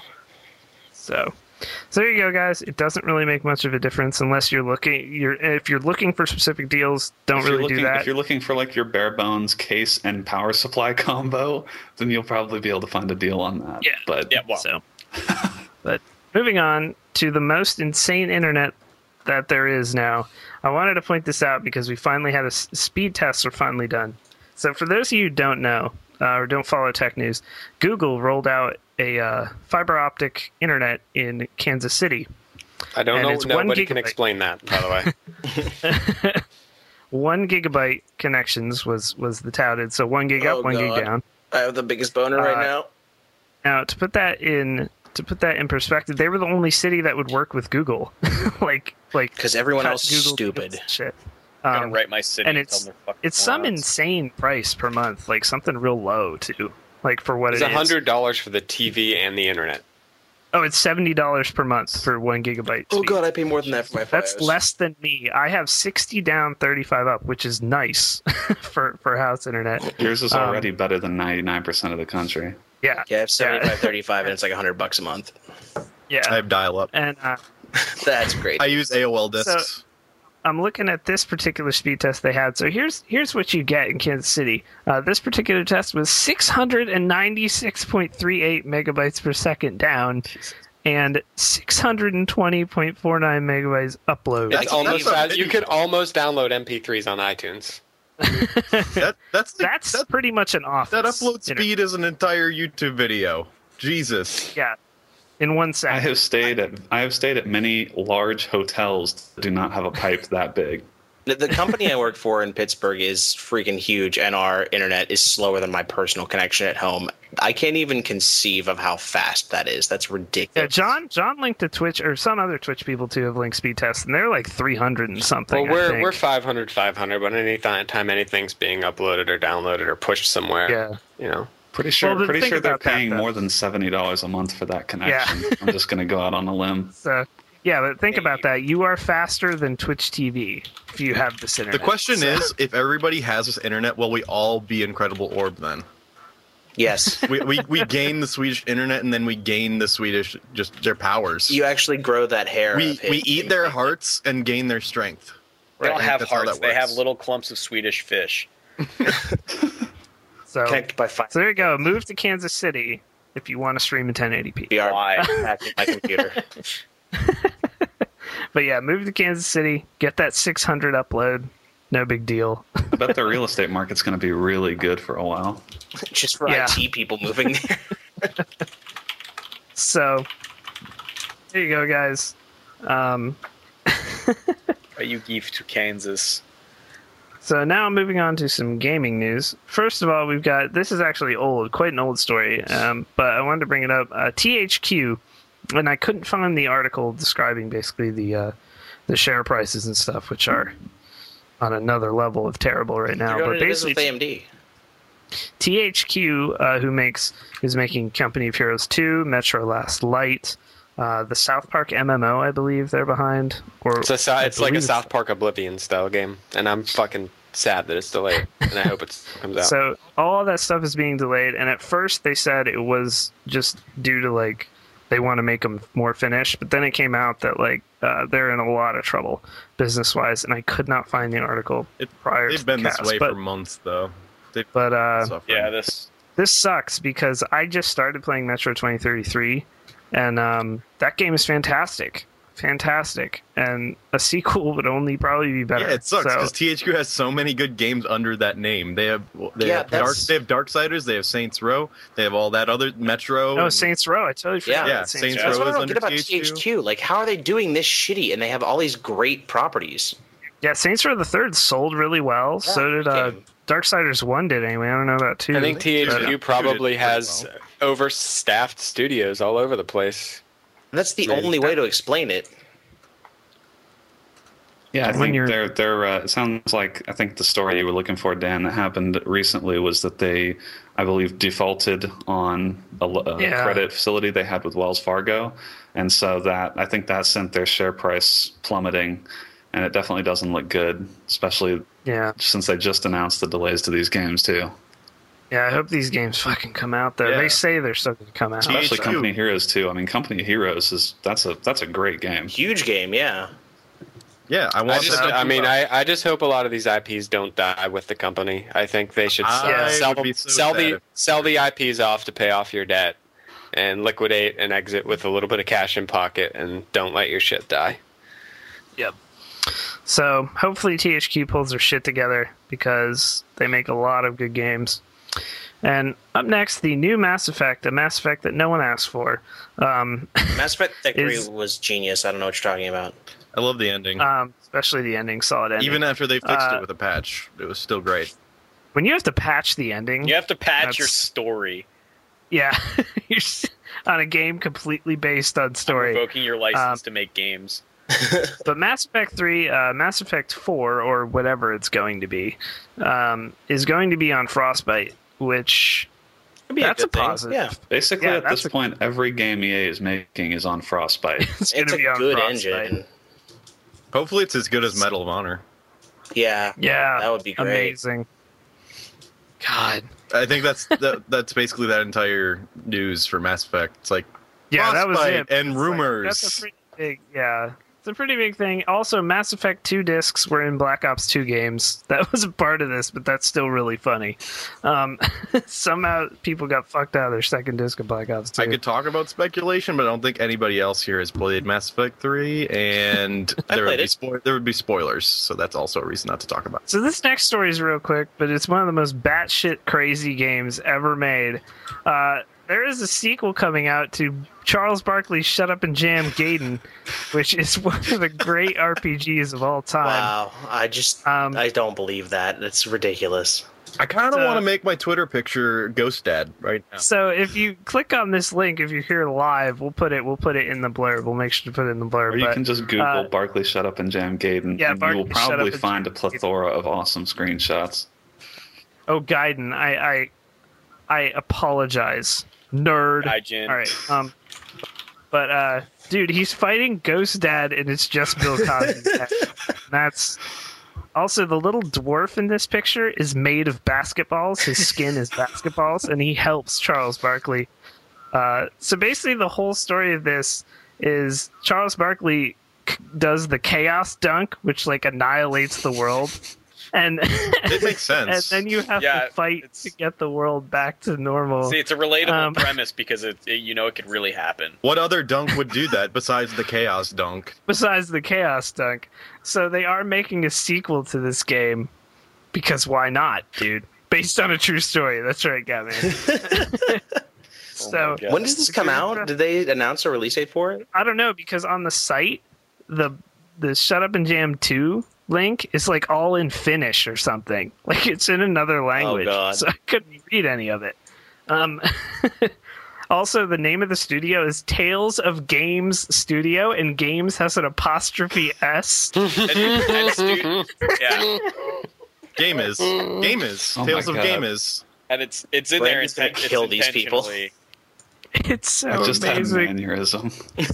So, so there you go, guys. It doesn't really make much of a difference unless you're looking. You're if you're looking for specific deals, don't If you're really looking, do that. If you're looking for like your bare bones case and power supply combo, then you'll probably be able to find a deal on that. Yeah. But Yeah, well, So, but moving on to the most insane internet that there is now, I wanted to point this out because we finally had a s- speed tests are finally done. So for those of you who don't know uh, or don't follow tech news, Google rolled out a uh, fiber optic internet in Kansas City. I don't And know. it's one Nobody can gigabyte. explain that, by the way. One gigabyte connections was was the touted. So one gig Oh, up, one God. gig down. I have the biggest boner right Uh, now. Now, to put that in to put that in perspective, they were the only city that would work with Google. like like Because everyone cut else is Google stupid. deals and shit. I'm going Um, to write my city and and it's tell them they're fucking it's some morons. insane price per month, like something real low too, like for what It's it is. a hundred dollars for the T V and the internet. Oh, it's seventy dollars per month for one gigabyte. Oh speed. god, I pay more than that for my That's Fios. less than me. I have sixty down, thirty-five up, which is nice for for house internet. yours is Um, already better than ninety-nine percent of the country. Yeah, Yeah, I have seventy-five, thirty-five, and it's like a hundred bucks a month. yeah. I have dial up. And uh, That's great. I use A O L discs. I'm looking at this particular speed test they had. So here's here's what you get in Kansas City. Uh, this particular test was six hundred ninety-six point three eight megabytes per second down, and six hundred twenty point four nine megabytes upload. Yeah, It's I can almost believe- as, you could almost download M P threes on iTunes. that, that's the, That's that, pretty much an office. that upload you know. speed is an entire YouTube video. Jesus. Yeah, in one I second. have stayed at I have stayed at many large hotels that do not have a pipe that big. The, the company I work for in Pittsburgh is freaking huge, and our internet is slower than my personal connection at home. I can't even conceive of how fast that is. That's Yeah, ridiculous. John John linked to Twitch, or some other Twitch people too have linked speed tests, and they're like three hundred and something. Well, I we're think. we're five hundred, five hundred, but any th- time anything's being uploaded or downloaded or pushed somewhere, Yeah. you know. Pretty sure Well, but pretty think sure they're about that, paying though. more than seventy dollars a month for that connection. I'm just gonna go out on a limb. So, yeah, but think about that. You are faster than Twitch T V if you have this internet. The question So- is, if everybody has this internet, will we all be Incredible Orb then? Yes. We, we, we gain the Swedish internet, and then we gain the Swedish, just their powers. You actually grow that hair. we of his- we eat their hearts and gain their strength. They don't Right, have that's how hearts. that They have works. little clumps of Swedish fish. So, Connected by five. so there you go. Move to Kansas City if you want to stream in ten eighty p. We are Why? hacking my computer. But yeah, move to Kansas City. Get that six hundred upload. No big deal. I bet the real estate market's gonna be really good for a while. Just for Yeah. I T people moving there. So there you go, guys. Um, Are you geef to Kansas? So now moving on to some gaming news. First of all, we've got, this is actually old, quite an old story, um, but I wanted to bring it up. Uh, T H Q, and I couldn't find the article describing basically the uh, the share prices and stuff, which are on another level of terrible right now. You're But going to visit basically, with A M D. T H Q, uh, who makes who's making Company of Heroes two, Metro Last Light, Uh, the South Park M M O, I believe they're behind. Or It's, a, Sou- I it's like a believe- South Park Oblivion style game, and I'm fucking sad that it's delayed, and I hope it comes out. So all that stuff is being delayed, and at first they said it was just due to like they want to make them more finished, but then it came out that like uh, they're in a lot of trouble business wise, and I could not find the article It, prior. they've to been the this cast, way but, for months, though. They've but uh, suffering. Yeah, this this sucks because I just started playing Metro twenty thirty-three, and um, that game is fantastic. Fantastic, and a sequel would only probably be better. Yeah, it sucks So- because T H Q has so many good games under that name. They have they Yeah, have Dark that's- they have Darksiders, they have Saints Row, they have all that other Metro. Oh, and- Saints Row! I totally forgot. Yeah. about Yeah, Saints Saints Row. That's what I is don't under get about T H Q. T H Q. Like, how are they doing this shitty and they have all these great properties? Yeah, Saints Row the Third sold really well. Yeah, so did uh, game. Darksiders One did anyway. I don't know about two. I think T H Q But, uh, probably Dude, has pretty overstaffed studios all over the place. That's the Maybe. only way to explain it. Yeah, I When think you're- they're they're. Uh, it sounds like I think the story you were looking for, Dan, that happened recently was that they, I believe, defaulted on a, a Yeah. credit facility they had with Wells Fargo, and so that I think that sent their share price plummeting, and it definitely doesn't look good, especially yeah, since they just announced the delays to these games too. yeah. I hope these games fucking come out. Though Yeah. they say they're still going to come out. Especially T H Q. Company Heroes too. I mean, Company Heroes is that's a that's a great game. Huge game, yeah. Yeah, I I want. just, that. I mean, I, I just hope a lot of these I Ps don't die with the company. I think they should sell, I sell, would be them- so sell sad the if- sell the I Ps off to pay off your debt, and liquidate and exit with a little bit of cash in pocket, and don't let your shit die. So hopefully T H Q pulls their shit together because they make a lot of good games. And up next, the new Mass Effect, a Mass Effect that no one asked for. Um, Mass Effect three Is- was genius. I don't know what you're talking about. I love the ending. um, especially the ending, solid ending. Even after they fixed uh, it with a patch, it was still great. when you have to patch the ending, you have to patch That's- your story, yeah, you're s- on a game completely based on story. revoking your license Um, to make games. But Mass Effect three, uh, Mass Effect four, or whatever it's going to be, um, is going to be on Frostbite, which It'd be that's a, good thing. positive. Yeah, Basically, Yeah, at that's this a- point, every game E A is making is on Frostbite. It's, going it's to a be on good Frostbite. engine. Hopefully, it's as good as Medal of Honor. Yeah, Yeah, that would be great. amazing. God, I think that's that, that's basically that entire news for Mass Effect. It's like yeah, that was Frostbite it. and It's like- rumors. that's a pretty big, yeah. It's a pretty big thing. Also, Mass Effect two discs were in Black Ops two games. That was a part of this, but that's still really funny. Um, somehow people got fucked out of their second disc of Black Ops two. I could talk about speculation, but I don't think anybody else here has played Mass Effect three, and I there would played be it. spo- there would be spoilers, so that's also a reason not to talk about. So this next story is real quick, but it's one of the most batshit crazy games ever made. Uh, there is a sequel coming out to Charles Barkley's Shut Up and Jam Gaiden, which is one of the great R P Gs of all time. Wow, I just Um, I don't believe that. It's ridiculous. I kind of So- want to make my Twitter picture Ghost Dad right now. So if you click on this link, if you're here live, we'll put it we'll put it in the blurb. We'll make sure to put it in the blurb. Or you but, can just Google uh, Barkley Shut Up and Jam Gaiden, Yeah, and you Barkley will Shut Up probably and find a Jam Gaiden. plethora of awesome screenshots. oh, Gaiden, I I I apologize, nerd. Gaijin. All right, um, but uh, dude, he's fighting Ghost Dad, and it's just Bill Cosby's head. That's also the little dwarf in this picture is made of basketballs. His skin is basketballs, and he helps Charles Barkley. Uh, so basically, the whole story of this is Charles Barkley c- does the chaos dunk, which like annihilates the world, and It makes sense. and then you have Yeah, to fight it's- to get the world back to normal. See, it's a relatable Um, premise because it, it, you know, it could really happen. What other dunk would do that besides the Chaos dunk? Besides the chaos dunk, so they are making a sequel to this game because why not, dude? Based on a true story. That's right, Catman. So God. When does this come out? Did they announce a release date for it? I don't know because on the site, the the Shut Up and Jam two link is like all in Finnish or something. Like it's in another language, God. so I couldn't read any of it. Um, also, the name of the studio is Tales of Games Studio, and Games has an apostrophe S. And- and stu- yeah, Game is. Game is. Oh my Tales of God. Game is. and it's it's in there. Brandon's gonna Inten- it's kill these people. intentionally- It's so I just amazing. had an aneurysm.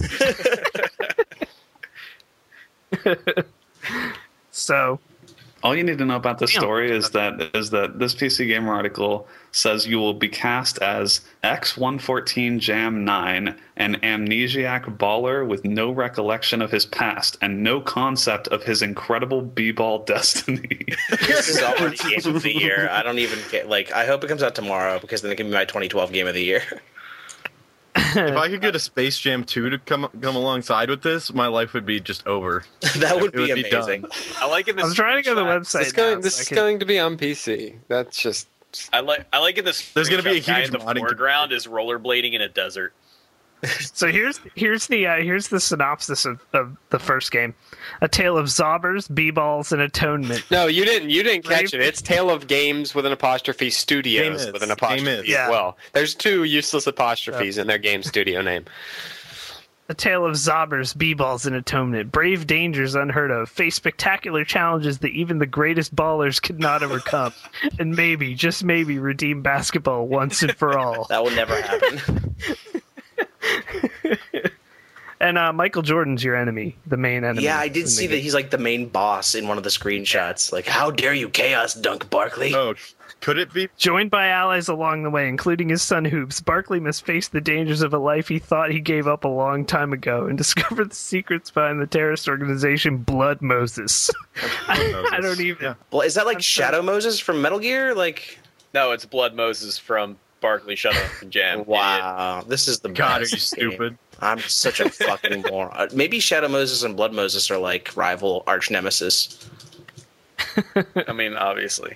So, All you need to know about this Damn. story is that is that this P C Gamer article says you will be cast as X one fourteen Jam nine, an amnesiac baller with no recollection of his past and no concept of his incredible b-ball destiny. This is already game of the year. I don't even get like. I hope it comes out tomorrow because then it can be my twenty twelve game of the year. If I could get a Space Jam two to come come alongside with this, my life would be just over. That would It be would be amazing. done. I like it. I'm trying to go to the website. This, going, now, this so I is can- going to be on P C. That's just. I like. I like it. This There's gonna be a guy huge in the modding foreground is rollerblading in a desert. So here's here's the uh, here's the synopsis of, of the first game: a tale of zobbers, b-balls, and atonement. No, you didn't. You didn't catch Rape- it. It's Tale of Games with an apostrophe, Studios Game is. with an Game apostrophe is. as Yeah. well. There's two useless apostrophes in their game studio name. A tale of zobbers, b-balls, and atonement. Brave dangers unheard of. Face spectacular challenges that even the greatest ballers could not overcome. And maybe, just maybe, redeem basketball once and for all. That will never happen. And uh, Michael Jordan's your enemy, the main enemy. Yeah, I in did the see game. that he's like the main boss in one of the screenshots. Like, how dare you chaos dunk Barkley? Oh, could it be? Joined by allies along the way, including his son Hoops, Barkley must face the dangers of a life he thought he gave up a long time ago and discover the secrets behind the terrorist organization Blood Moses. I, I don't even... Yeah. Well, is that like I'm Shadow Moses from Metal Gear? Like, No, it's Blood Moses from Barkley Shut Up and Jam. Idiot. wow, this is the God, are best you game. stupid? I'm such a fucking moron. Maybe Shadow Moses and Blood Moses are like rival arch nemesis. I mean, obviously.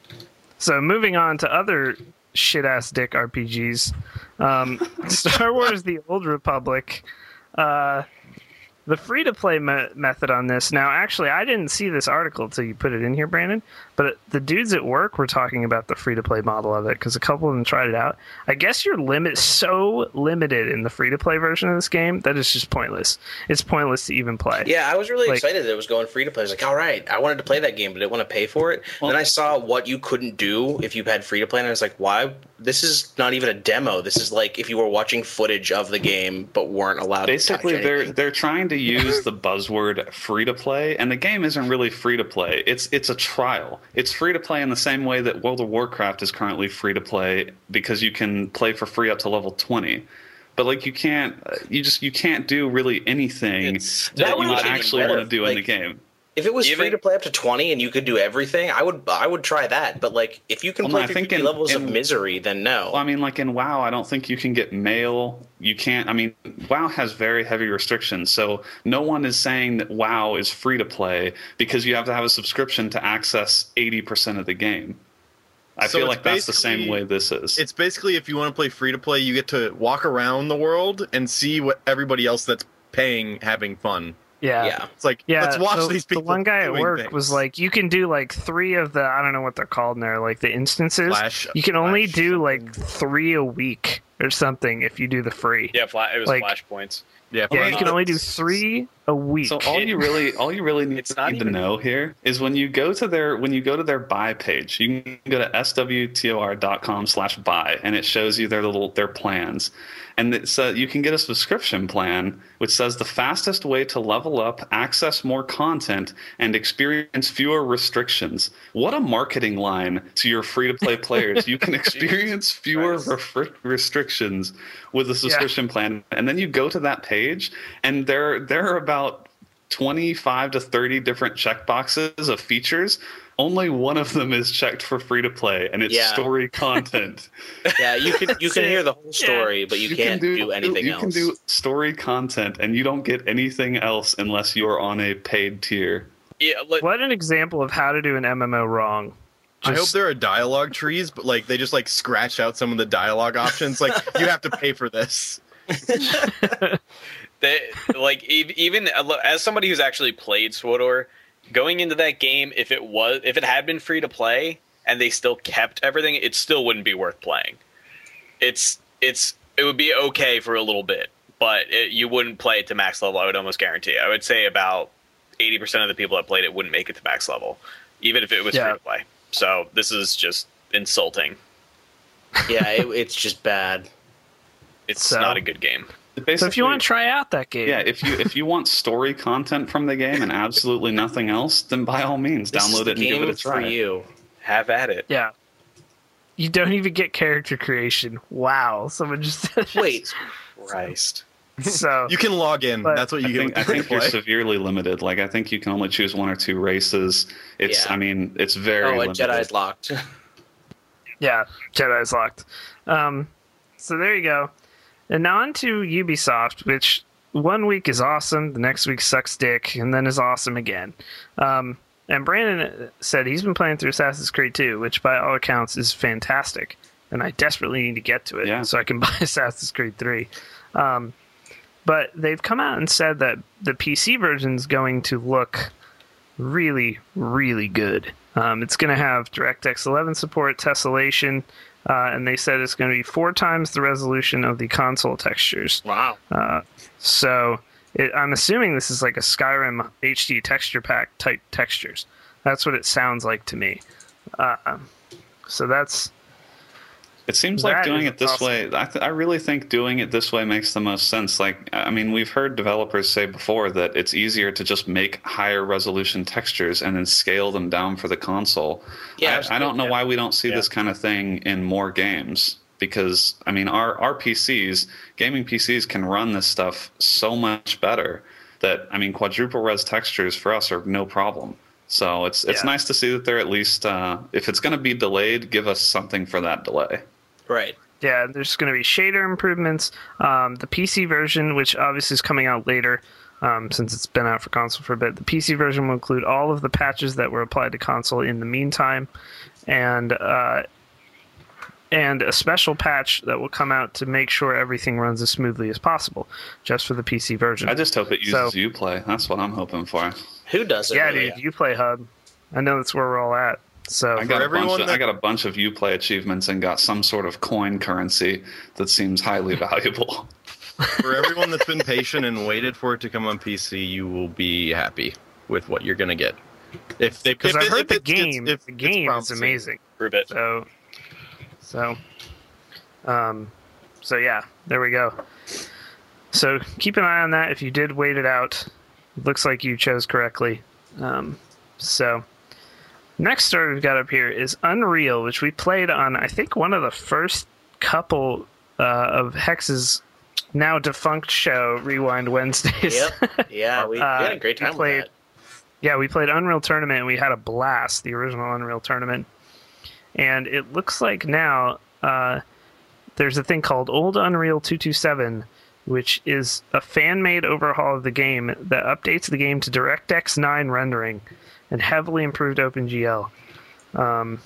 So moving on to other shit-ass dick R P Gs. Um, Star Wars The Old Republic. Uh, the free-to-play me- method on this. Now, actually, I didn't see this article until you put it in here, Brandon. But the dudes at work were talking about the free-to-play model of it because a couple of them tried it out. I guess your limit so limited in the free-to-play version of this game that it's just pointless. It's pointless to even play. Yeah, I was really Like- excited that it was going free to play. I was like, all right, I wanted to play that game, but I didn't want to pay for it. Well- then I saw what you couldn't do if you had free to play, and I was like, why? This is not even a demo. This is like if you were watching footage of the game but weren't allowed Basically, to touch they're anything. they're trying to use the buzzword free to play, and the game isn't really free to play. It's it's a trial. It's free to play in the same way that World of Warcraft is currently free to play because you can play for free up to level twenty. But like you can't, you just you can't do really anything It's that still you would not even actually better. want to do in the Like, game. If it was Even- free to play up to twenty and you could do everything, I would I would try that. But like, if you can Well, play no, I through think fifty in- levels in- of misery, then no. Well, I mean, like in WoW, I don't think you can get mail. You can't. I mean, WoW has very heavy restrictions, so no one is saying that WoW is free to play because you have to have a subscription to access eighty percent of the game. I So feel it's like that's the same basically- way this is. It's basically if you want to play free to play, you get to walk around the world and see what everybody else that's paying having fun. Yeah. yeah. It's like, Yeah, let's watch the, these people. The one guy at doing work things. was like, you can do like three of the, I don't know what they're called in there, like the instances. Flash- you can only Flash do something. like three a week or something if you do the free. Yeah, fla- it was Like- flashpoints. yeah, Yeah, you Flash- can only do three a week. So all you really, all you really need, It's not need to even- know here is when you go to their when you go to their buy page, you can go to s w t o r dot com slash buy, and it shows you their little their plans, and it says you can get a subscription plan which says the fastest way to level up, access more content, and experience fewer restrictions. What a marketing line to your free to play players! You can experience fewer refri- restrictions with a subscription plan, and then you go to that page, and there there are about twenty-five to thirty different checkboxes of features. Only one of them is checked for free to play, and it's Yeah. story content. Yeah, you can you can hear the whole story, but you, can't can do, anything you else. can do story content, and you don't get anything else unless you're on a paid tier. Yeah, like, What an example of how to do an M M O wrong. I hope Just- there are dialogue trees, but like they just like scratch out some of the dialogue options. Like you have to pay for this. they, like ev- even as somebody who's actually played SWTOR, going into that game, if it was if it had been free to play and they still kept everything, it still wouldn't be worth playing. It's it's it would be okay for a little bit, but it, you wouldn't play it to max level. I would almost guarantee. I would say about eighty percent of the people that played it wouldn't make it to max level, even if it was Yeah. free to play. So this is just insulting. Yeah, it, it's just bad. It's So- not a good game. So if you Basically- want to try out that game, Yeah, if you if you want story content from the game and absolutely nothing else, then by all means, This is download the it and give game it a for try. you. Have at it. yeah. You don't even get character creation. Wow, someone just Wait, Christ. So You can log in. But- That's what you I get think, I with the think free you're play. severely limited. Like I think you can only choose one or two races. It's Yeah. I mean it's very Oh, a limited. Jedi's locked. yeah, Jedi's locked. Um, so there you go. And now on to Ubisoft, which one week is awesome, the next week sucks dick, and then is awesome again. Um, and Brandon said he's been playing through Assassin's Creed two, which by all accounts is fantastic. And I desperately need to get to it Yeah. so I can buy Assassin's Creed three. Um, but they've come out and said that the P C version is going to look really, really good. Um, it's going to have DirectX eleven support, tessellation, uh, and they said it's going to be four times the resolution of the console textures. Wow. Uh, so it, I'm assuming this is like a Skyrim H D texture pack type textures. That's what it sounds like to me. Uh, so that's It seems like That doing is it this awesome. way. I, th- I really think doing it this way makes the most sense. Like, I mean, we've heard developers say before that it's easier to just make higher resolution textures and then scale them down for the console. Yeah, I, I don't know yeah. why we don't see Yeah. this kind of thing in more games. Because I mean, our our P Cs, gaming P Cs, can run this stuff so much better that I mean, quadruple res textures for us are no problem. So it's it's Yeah. nice to see that they're at least, uh, if it's going to be delayed, give us something for that delay. Right. Yeah, there's going to be shader improvements. Um, the P C version, which obviously is coming out later, um, since it's been out for console for a bit, the P C version will include all of the patches that were applied to console in the meantime, and uh, and a special patch that will come out to make sure everything runs as smoothly as possible, just for the P C version. I just hope it uses So- Uplay. That's what I'm hoping for. Who does it? yeah, really? dude, you play Hub. I know that's where we're all at. So I got, a everyone bunch of, that- I got a bunch of Uplay achievements and got some sort of coin currency that seems highly valuable. For everyone that's been patient and waited for it to come on P C, you will be happy with what you're gonna get. If they, because if I've it- heard if the it's- it's- game, if the it's game is promising. amazing. Prove it. So, so, um, so yeah, there we go. So keep an eye on that. If you did wait it out, it looks like you chose correctly. Um, so next story we've got up here is Unreal, which we played on, I think, one of the first couple uh, of Hex's now defunct show, Rewind Wednesdays. Yep. Yeah, we, we Uh, had a great we time played- with that. Yeah, we played Unreal Tournament, and we had a blast, the original Unreal Tournament. And it looks like now uh, there's a thing called Old Unreal two twenty-seven, which is a fan-made overhaul of the game that updates the game to DirectX nine rendering and heavily improved OpenGL. Um,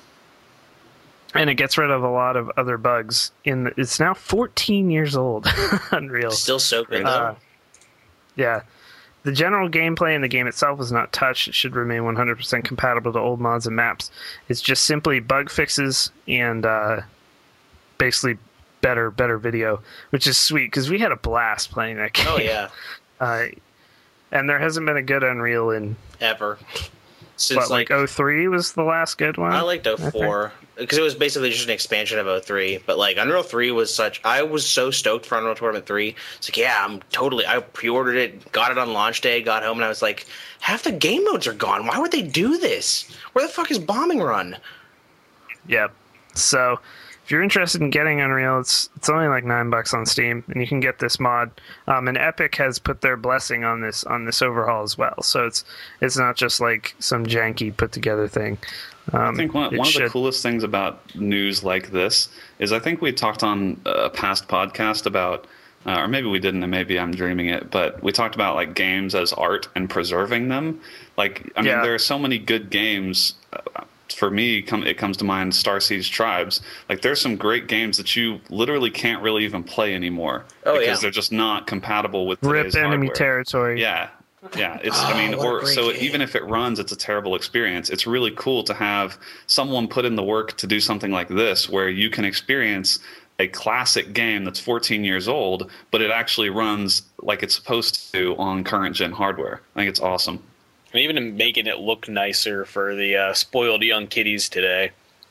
and it gets rid of a lot of other bugs. In the, it's now fourteen years old, Unreal. Still so good, though. Uh, yeah. The general gameplay in the game itself is not touched. It should remain one hundred percent compatible to old mods and maps. It's just simply bug fixes and uh, basically better better video, which is sweet because we had a blast playing that game. Oh, yeah. Uh, and there hasn't been a good Unreal in, Ever. Since, what, like, oh three was the last good one? I liked oh four because it was basically just an expansion of oh three. But like Unreal three was such, I was so stoked for Unreal Tournament three. It's like, yeah, I'm totally. I pre-ordered it, got it on launch day, got home, and I was like, half the game modes are gone. Why would they do this? Where the fuck is Bombing Run? Yep. So if you're interested in getting Unreal, it's it's only like nine bucks on Steam, and you can get this mod. Um, and Epic has put their blessing on this on this overhaul as well. So it's it's not just like some janky put together thing. Um, I think one, it one of the should- coolest things about news like this is I think we talked on a past podcast about, uh, or maybe we didn't, and maybe I'm dreaming it, but we talked about like games as art and preserving them. Like, I mean, Yeah. there are so many good games. Uh, for me, come, it comes to mind Star Siege Tribes. Like, there's some great games that you literally can't really even play anymore Oh, because yeah. they're just not compatible with rip today's enemy hardware. territory. Yeah. Yeah, it's. I Oh, mean, what a or great so game. even if it runs, it's a terrible experience. It's really cool to have someone put in the work to do something like this, where you can experience a classic game that's fourteen years old, but it actually runs like it's supposed to on current gen hardware. I think it's awesome. And even making it look nicer for the uh, spoiled young kiddies today.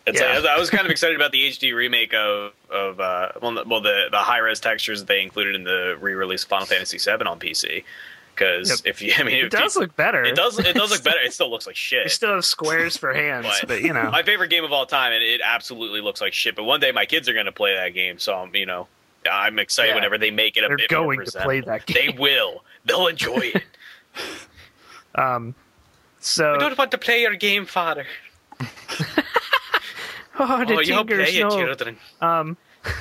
It's Yeah. like, I was kind of excited about the H D remake of of uh, well, the- well the the high res textures that they included in the re-release of Final Fantasy seven on P C. Because Yep. if you, I mean, It if does you, look better. it does it does look better. It still looks like You shit. still have squares for hands, But- but you know. My favorite game of all time, and it absolutely looks like shit. But one day my kids are going to play that game, so I'm, you know, I'm excited Yeah. whenever they make it a They're bit going more to play that presentable. game. They will. They'll enjoy it. Um, so I don't want to play your game, Father. oh, the Oh, you Tigers, play it, no. children. Um,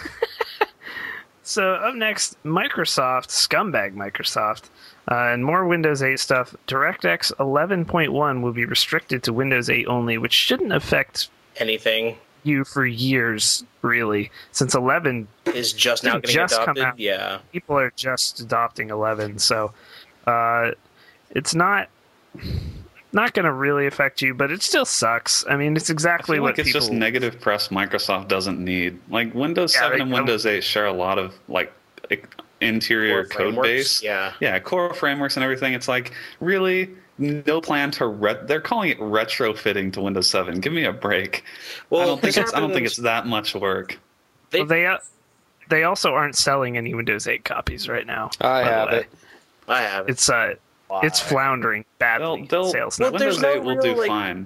so up next, Microsoft, scumbag Microsoft, uh, and more Windows eight stuff. DirectX eleven point one will be restricted to Windows eight only, which shouldn't affect Anything you for years, really, since eleven is just now Didn't getting just come adopted. out. Yeah. people are just adopting eleven, so uh, it's not not going to really affect you, but it still sucks. I mean, it's I exactly feel what like it's people. just negative press Microsoft doesn't need. Like Windows Yeah, seven they and don't- Windows eight share a lot of like e- interior Core code frameworks, base. yeah. Yeah, core frameworks and everything. It's like really no plan to re- they're calling it retrofitting to Windows seven. Give me a break. Well, I don't think this it's I don't think happens- it's that much work. They, Well, they uh, they also aren't selling any Windows eight copies right now. I by the have way. it. I have it. It's uh, it's floundering badly. They'll, they'll sales Well, numbers. there's Windows no eight will real, do like- fine.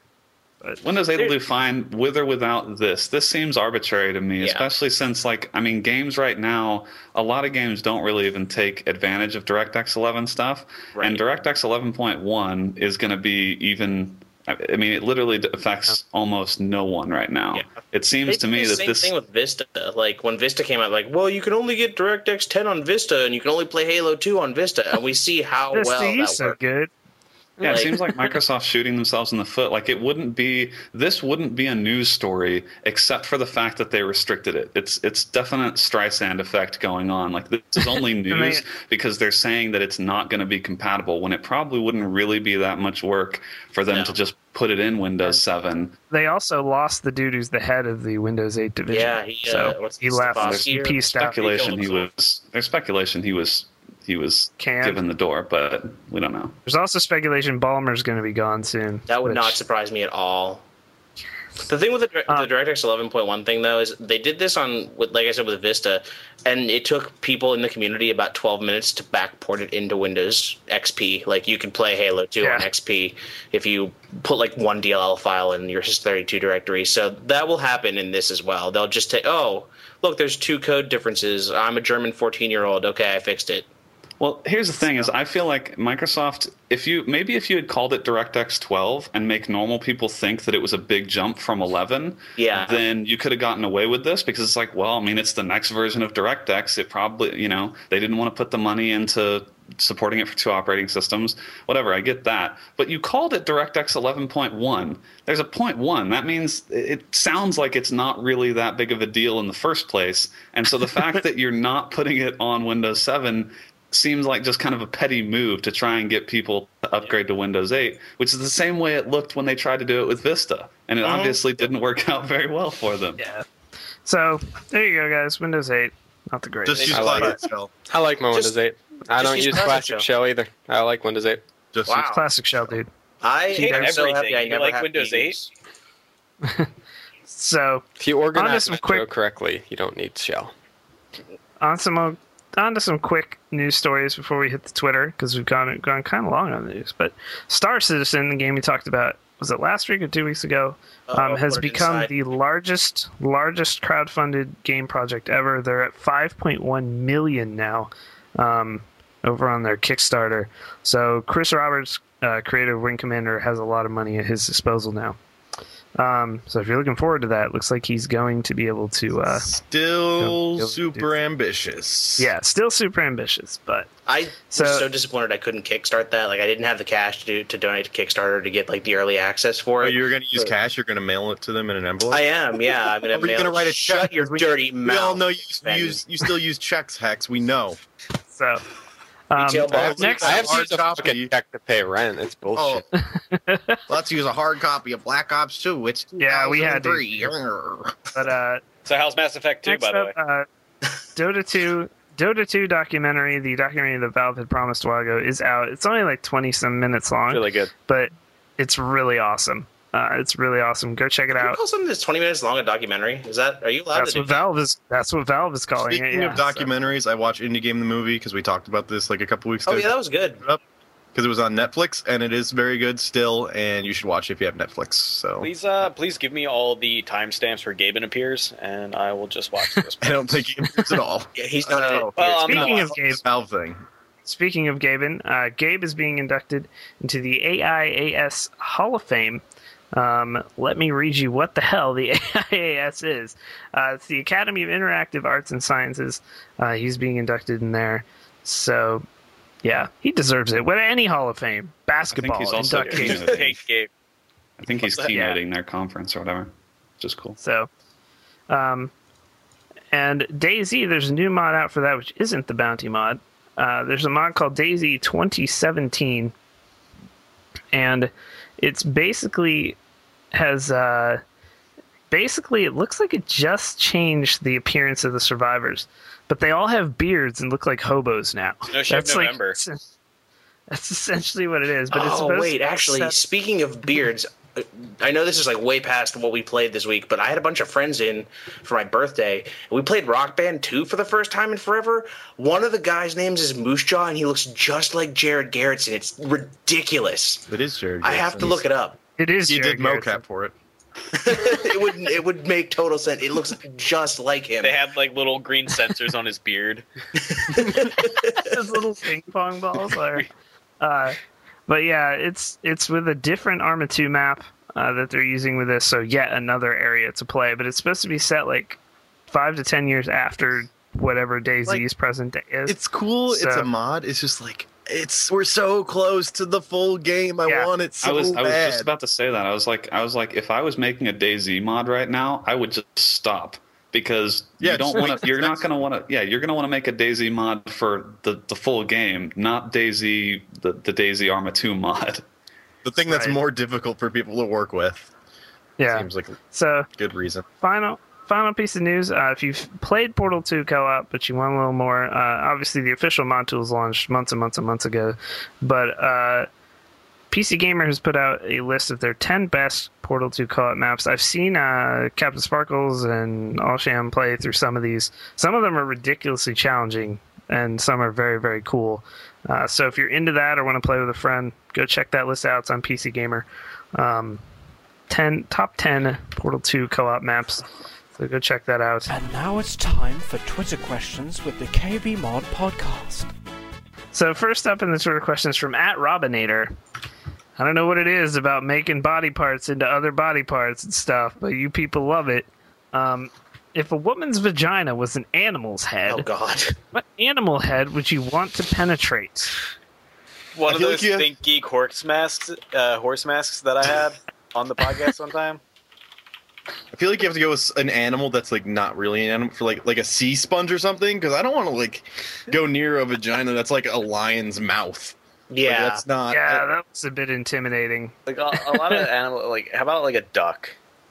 But- Windows eight will There- do fine with or without this. This seems arbitrary to me, Yeah. especially since, like, I mean, games right now, a lot of games don't really even take advantage of DirectX eleven stuff. Right. And DirectX eleven point one is going to be even. I I mean, it literally affects almost no one right now. Yeah. It seems They to did me the that same this. thing with Vista. Like when Vista came out, like, well, you can only get DirectX ten on Vista, and you can only play Halo two on Vista, and we see how This well to you that so works. good. Yeah, it Like- seems like Microsoft's shooting themselves in the foot. Like it wouldn't be this wouldn't be a news story except for the fact that they restricted it. It's it's definite Streisand effect going on. Like this is only news because they're saying that it's not going to be compatible when it probably wouldn't really be that much work for them No. to just put it in Windows seven. They also lost the dude who's the head of the Windows eight division. Yeah, he, uh, so what's he his left. boss He here? pieced out. Speculation he himself. was there's speculation he was he was Canned. given the door, but we don't know. There's also speculation Ballmer's going to be gone soon. That would which- not surprise me at all. The thing with the, Dir- Uh, the DirectX eleven point one thing, though, is they did this on, with, like I said, with Vista, and it took people in the community about twelve minutes to backport it into Windows X P. Like, you can play Halo two Yeah. on X P if you put, like, one D L L file in your sys thirty-two directory. So that will happen in this as well. They'll just take, oh, look, there's two code differences. I'm a German fourteen-year-old. Okay, I fixed it. Well, here's the thing: is I feel like Microsoft, if you maybe if you had called it DirectX twelve and make normal people think that it was a big jump from eleven, Yeah. then you could have gotten away with this because it's like, well, I mean, it's the next version of DirectX. It probably, you know, they didn't want to put the money into supporting it for two operating systems. Whatever, I get that. But you called it DirectX eleven point one. There's a point one. That means it sounds like it's not really that big of a deal in the first place. And so the fact that you're not putting it on Windows seven seems like just kind of a petty move to try and get people to upgrade to Windows eight, which is the same way it looked when they tried to do it with Vista. And it Uh-huh. obviously didn't work out very well for them. Yeah. So there you go, guys. Windows eight, not the greatest. Just use I like Classic Shell. I like my Just- Windows eight. I just don't use use Classic Classic Shell. Shell either. I like Windows eight. Just Wow. use Classic Shell, dude. I hate am so happy everything. I You never like have to Windows eight? use- So If you On to organize some Metro quick- correctly, you don't need Shell. on some on to some quick news stories before we hit the Twitter because we've gone gone kind of long on the news. But Star Citizen, the game we talked about, was it last week or two weeks ago? Um, Uh-oh, has put it become inside. the largest largest crowdfunded game project ever. They're at five point one million now um, over on their Kickstarter. So Chris Roberts, uh, creator of Wing Commander, has a lot of money at his disposal now. Um, so if you're looking forward to that, it looks like he's going to be able to. Uh, Still Go- go- super ambitious. yeah, still super ambitious, but I So- was so disappointed I couldn't kickstart that. Like I didn't have the cash to do, to donate to Kickstarter to get like the early access for Oh, it. you're going to use cash? You're going to mail it to them in an envelope? I am, yeah. I'm gonna Are you mail. gonna write a Shut check? your dirty we mouth. all know you Ben. use you still use checks, Hex. We know. so. Um, Retail I have, balls. next, I have to hard use a copy. fucking check to pay rent. It's bullshit. Let's use a hard copy of Black Ops two. It's Yeah, we had to. two thousand three. but uh, So how's Mass Effect two, next by the up, way? uh, Dota two, Dota two documentary, the documentary that Valve had promised a while ago, is out. It's only like twenty some minutes long, Really good. but it's really awesome. Uh, it's really awesome. Go check it Can you out. call something that's twenty minutes long a documentary? Is that? Are you allowed That's to what do that? Valve is. That's what Valve is calling Speaking it. Yeah, of documentaries, I watched Indie Game the movie because we talked about this like a couple weeks ago. Oh yeah, that was good. Because it was on Netflix and it is very good still, and you should watch it if you have Netflix. So Please, uh, please give me all the timestamps where Gaben appears, and I will just watch this. I don't think he appears at all. Yeah, he's not. Uh, in it. well, I'm Speaking not- of Gabe, Valve thing. Speaking of Gaben, uh, Gabe is being inducted into the A I A S Hall of Fame. Um, let me read you what the hell the A I A S is. Uh, it's the Academy of Interactive Arts and Sciences. Uh, he's being inducted in there. So, yeah, he deserves it. What any Hall of Fame, basketball, he's also induct getting Gabe. it. Hey, Gabe. I think he's Yeah. keynoting their conference or whatever, which is cool. So, um, and DayZ, there's a new mod out for that, which isn't the bounty mod. Uh, there's a mod called DayZ twenty seventeen, and it's basically has uh, basically it looks like it just changed the appearance of the survivors, but they all have beards and look like hobos now. No Shave That's like November. that's essentially what it is. But it's Oh supposed wait, to actually, set- speaking of beards, uh, I know this is like way past what we played this week, but I had a bunch of friends in for my birthday, and we played Rock Band two for the first time in forever. One of the guys' names is Moose Jaw, and he looks just like Jared Garrettson. It's ridiculous. It is Jared. I have to look it up. it is. He Jared did Garrison. mocap for it. it would it would make total sense. It looks just like him. They had like little green sensors on his beard. Those little ping pong balls are. Uh, but yeah, it's it's with a different Arma two map uh, that they're using with this, so yet another area to play. But it's supposed to be set like five to ten years after whatever DayZ's Like, present day is. It's cool. It's So- a mod. It's just like it's we're so close to the full game. I Yeah. want it so I was bad. I was just about to say that. I was like I was like if I was making a DayZ mod right now, I would just stop because Yeah, you don't just want to. You're not going to want to. Yeah, you're going to want to make a DayZ mod for the, the full game, not DayZ the the DayZ Arma two mod. the thing that's Right. more difficult for people to work with. yeah. Seems like a So good reason. final final piece of news: uh, if you've played Portal two co-op, but you want a little more, uh, obviously the official mod tools launched months and months and months ago, but uh, P C Gamer has put out a list of their ten best Portal two co-op maps. I've seen uh, Captain Sparkles and Allsham play through some of these. Some of them are ridiculously challenging, and some are very, very cool. Uh, so if you're into that or want to play with a friend, go check that list out. It's on P C Gamer. Um, ten top ten Portal two co-op maps. So go check that out. And now it's time for Twitter questions with the K B Mod podcast. So first up in the Twitter questions from at Robinator. I don't know what it is about making body parts into other body parts and stuff, but you people love it. Um, if a woman's vagina was an animal's head, Oh God. what animal head would you want to penetrate? One I of feel those like you have- Think Geek horse masks, uh, horse masks that I had on the podcast one time. I feel like you have to go with an animal that's like not really an animal for like like a sea sponge or something because I don't want to like go near a vagina that's like a lion's mouth. Like, Yeah. that's not. Yeah, that was a bit intimidating. Like a, a lot of animal. Like how about like a duck?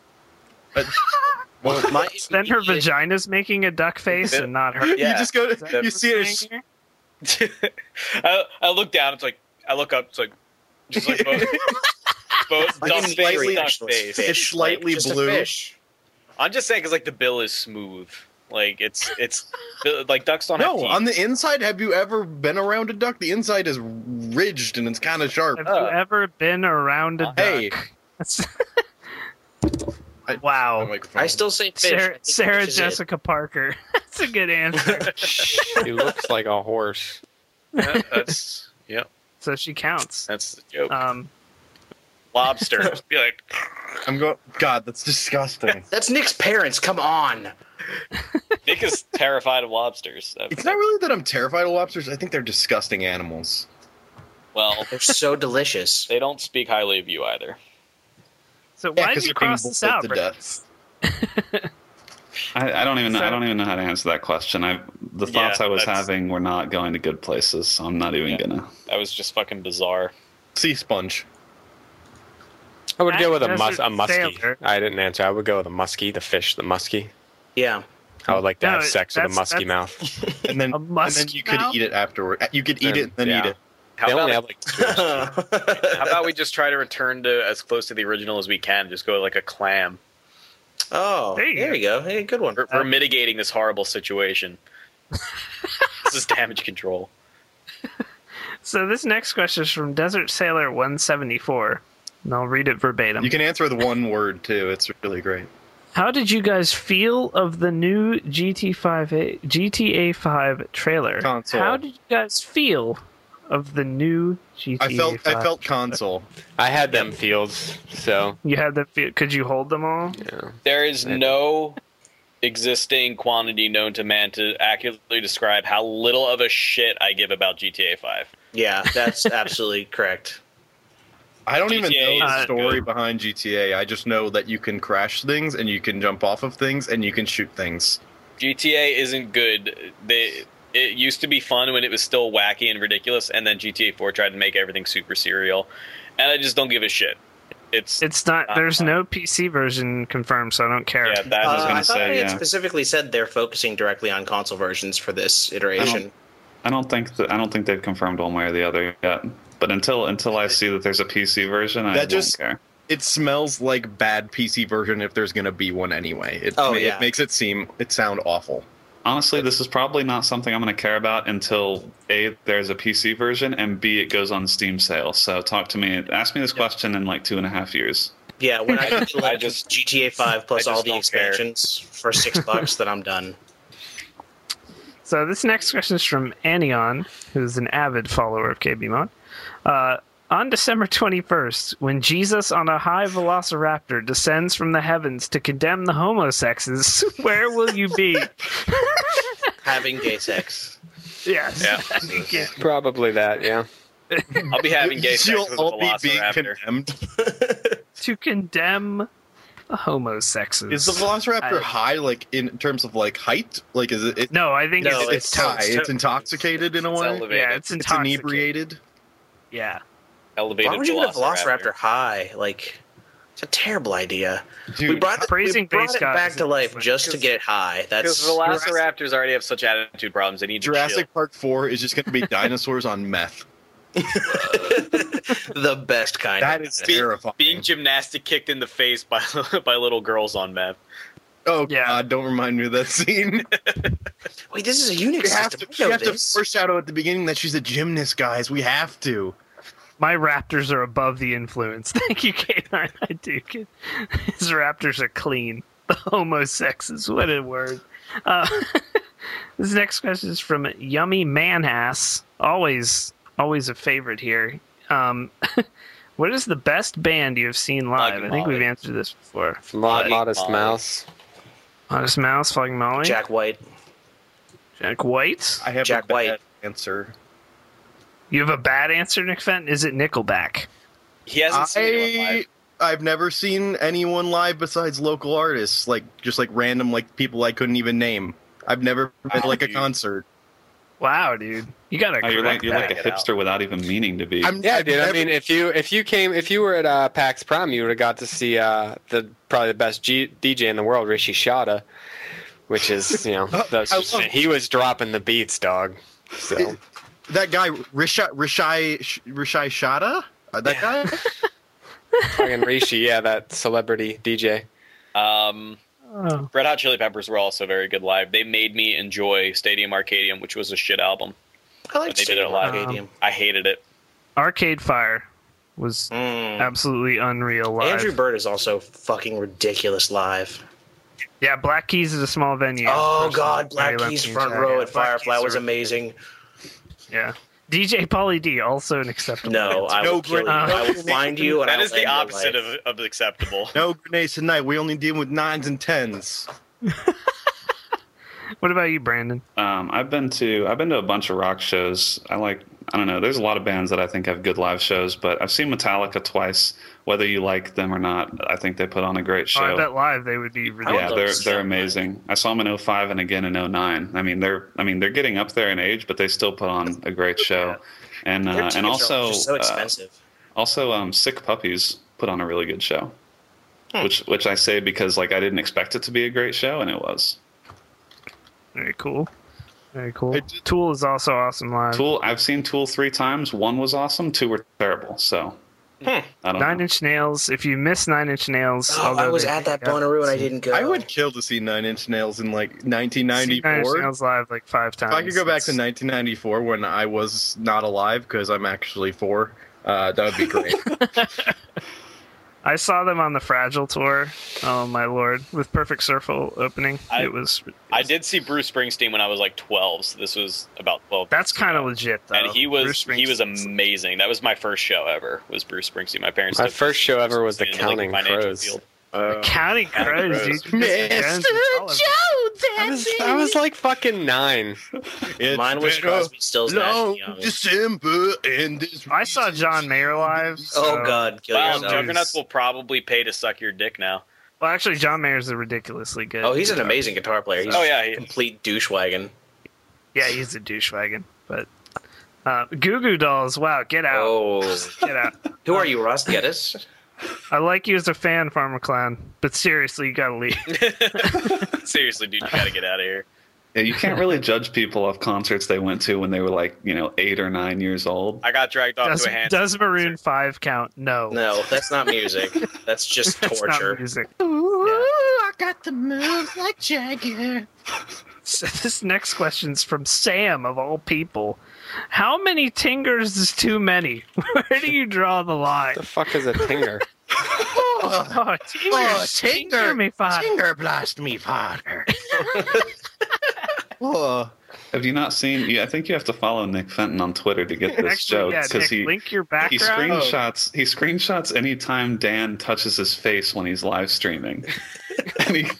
Well, my, Then her vagina's making a duck face and not her. Yeah. You just go. Is that what You see we're it. saying here? I, I look down. It's like I look up. It's like just like both, both Like duck a face, slightly- duck actually, face. fish, It's slightly like, just a blue. fish. I'm just saying because like the bill is smooth. Like it's it's like ducks don't have No, teeth. on the inside, have you ever been around a duck? The inside is ridged and it's kind of sharp. Have Uh, you ever been around a duck? Hey. That's- I- wow. My microphone. I still say fish. I Sarah, think Sarah fish is it. Jessica Parker. That's a good answer. He looks like a horse. Yeah, that's yeah. So she counts. That's the joke. Um, Lobster. Be like I'm going. God, that's disgusting. That's Nick's parents. Come on. Nick is terrified of lobsters. It's not really that I'm terrified of lobsters. I think they're disgusting animals. Well, They're so delicious. they don't speak highly of you either. so Yeah, why 'cause did you they're being cross this boiled out, to Brett? death. I, I don't even know. So- I don't even know how to answer that question. I the Yeah, thoughts I was that's- having were not going to good places, so I'm not even Yeah. gonna. That was just fucking bizarre. Sea sponge. I would go with a, Desert mus- a muskie. sailor. I didn't answer. I would go with a muskie, the fish, the muskie. Yeah. I would like to No, have sex with a that's- musky that's- mouth. And then, A and then musk you could mouth? eat it afterward. You could eat And- it and then yeah. eat it. How They about, only have like two. how about we just try to return to as close to the original as we can? Just go like a clam. Oh, There there you you, go. Hey, good one. We're, we're mitigating this horrible situation. This is damage control. So this next question is from Desert Sailor one seventy-four, and I'll read it verbatim. You can answer with one word too. It's really great. How did you guys feel of the new G T five A, G T A five trailer? Console. How did you guys feel of the new G T A I felt five? I felt console. I had them fields, so You had the feel. Could you hold them all? yeah. There is no existing quantity known to man to accurately describe how little of a shit I give about G T A five. Yeah, that's absolutely correct. I don't even G T A know the is story good. behind G T A. I just know that you can crash things and you can jump off of things and you can shoot things. G T A isn't good. They it used to be fun when it was still wacky and ridiculous, and then G T A four tried to make everything super serial, and I just don't give a shit. It's It's not. Uh, There's no P C version confirmed, so I don't care. yeah, that Uh, was I gonna thought say, they had yeah. specifically said they're focusing directly on console versions for this iteration. I don't think that I don't think they've confirmed one way or the other yet. But until until I see that there's a P C version, I That won't just- care. It smells like bad P C version if there's going to be one anyway. It, Oh, ma- yeah. it makes it seem it sound awful. Honestly, this is probably not something I'm going to care about until A, there's a P C version, and B, it goes on Steam sale. So talk to me. Ask me this question in like two and a half years. Yeah, when I get I like just- G T A five plus I just all the don't care. expansions for six bucks, then I'm done. So this next question is from Anion, who's an avid follower of K B Mod. Uh, on December twenty-first, when Jesus on a high velociraptor descends from the heavens to condemn the homosexes, where will you be? Having gay sex. Yes. Yeah. Yeah. Probably that. Yeah. I'll be having gay sex You'll with a all be being velociraptor. condemned. To condemn the homosexes. Is the Velociraptor I- high, like in terms of like height? Like, is it? it No, I think No, it's, it's, it's high. it's- It's intoxicated in a it's way. elevated. yeah, it's It's intoxicated. inebriated. Yeah. Elevated Why would you get a velociraptor. velociraptor high? Like, it's a terrible idea. Dude, we brought it, praising we brought base it guys back is to life different. just to get it high. That's Because velociraptors already have such attitude problems. They need to Jurassic Park four is just going to be dinosaurs on meth. the best kind. That of is it. terrifying. chill. Being gymnastic kicked in the face by by little girls on meth. Oh Yeah. God! Don't remind me of that scene. Wait, this is a Unix We have system. to, We we know have to this. foreshadow at the beginning that she's a gymnast, guys. We have to. My raptors are above the influence. Thank you, K nine. I do. Kid. His raptors are clean. The homosexes. What a word. Uh, this next question is from Yummy Manass. Always, always a favorite here. Um, what is the best band you have seen live? Flogging I think Molly. we've answered this before. Mod- Molly. modest Molly. mouse. Honest Mouse, Flogging Molly, Jack White. Jack White. I have Jack a bad White. answer. You have a bad answer, Nick Fenton? Is it Nickelback? He hasn't seen anyone I live. I've never seen anyone live besides local artists, like just like random like people I couldn't even name. I've never been to like a dude. concert. Wow, dude. You gotta Oh, you're like correct you're like a that. Back it hipster without even meaning to be. I'm, Yeah, I've dude. I never- mean, if you if you came if you were at uh, PAX Prime, you would have got to see uh, the probably the best G- D J in the world, Rishi Shada, which is you know that's I just, love- he was dropping the beats, dog. So that guy Rishai Rishai Rishai Shada. Uh, that guy. fucking Rishi, yeah, that celebrity D J. Um, Oh. Red Hot Chili Peppers were also very good live. They made me enjoy Stadium Arcadium, which was a shit album. I like But they did Stadium it live. Arcadium. I hated it. Arcade Fire was Mm. absolutely unreal live. Andrew Bird is also fucking ridiculous live. Yeah, Black Keys is a small venue. Oh Personally, God, Black very Keys lucky front in row chat. at Yeah, Black Firefly Keys was are- amazing. Yeah. D J Pauly D, also an acceptable No, answer. I No will kill you. great- I will find you and That I'll is the end your opposite life. of, of acceptable. No grenades tonight. We only deal with nines and tens. What about you, Brandon? Um, I've been to I've been to a bunch of rock shows. I like I don't know. There's a lot of bands that I think have good live shows, but I've seen Metallica twice. Whether you like them or not, I think they put on a great Oh, I show. bet live they would be I would yeah, ridiculous. love they're to see they're them live. amazing. I saw them in oh five and again in oh nine. I mean, they're I mean they're getting up there in age, but they still put on a great show. And Their uh, tickets and are also just so uh, expensive. also um, Sick Puppies put on a really good show, Hmm. which which I say because like I didn't expect it to be a great show, and it was. Very cool. Very cool. I did- Tool is also awesome live. Tool. I've seen Tool three times. One was awesome. Two were terrible. So I don't Nine know. Inch Nails. If you miss Nine Inch Nails, Oh, although I was they- at that yeah, Bonnaroo and I didn't go. I would kill to see Nine Inch Nails in like nineteen see Nine Inch ninety-four. Nails live like five times. If I could go back to It's- nineteen ninety-four when I was not alive because I'm actually four, uh, that would be great. I saw them on the Fragile tour. Oh my lord, with Perfect Circle opening, I- it was. I did see Bruce Springsteen when I was like twelve, so this was about twelve. That's kind of legit, though. And he was Bruce he was Springsteen's- amazing. That was my first show ever. Was Bruce Springsteen? My parents. My took first me show to ever was the Springsteen in, like, Counting financial Crows. field. Uh, Counting Crows, Crows. dude. Mister I was, I was like fucking nine. It's Mine was been a Crosby, Stills, Nash long and Young. December and this I saw John Mayer live. Oh so- God, kill Wow, yourself. Juggernauts will probably pay to suck your dick now. Well, actually, John Mayer's a ridiculously good. Oh, he's an guitar- amazing guitar player. He's Oh, yeah, a he is. complete douchewagon. Yeah, he's a douchewagon. But uh, Goo Goo Dolls, wow, get out, Oh, get out. who are you, Rust? Get us? I like you as a fan, Farmer Clown, but seriously, you gotta leave. Seriously, dude, you gotta get out of here. Yeah, you can't really judge people off concerts they went to when they were like, you know, eight or nine years old. I got dragged off Does, to a hand. does Maroon Five count? No. No, that's not music. That's just That's not torture. music. Ooh, I got the moves like Jagger. So this next question's from Sam, of all people. How many tingers is too many? Where do you draw the line? The fuck is a tinger? Oh, tingers, tinger me, father. Tinger blast me, father. Oh, Have you not seen? Yeah, I think you have to follow Nick Fenton on Twitter to get this Actually, joke yeah, Nick, he link your he background. screenshots he screenshots anytime Dan touches his face when he's live streaming, and he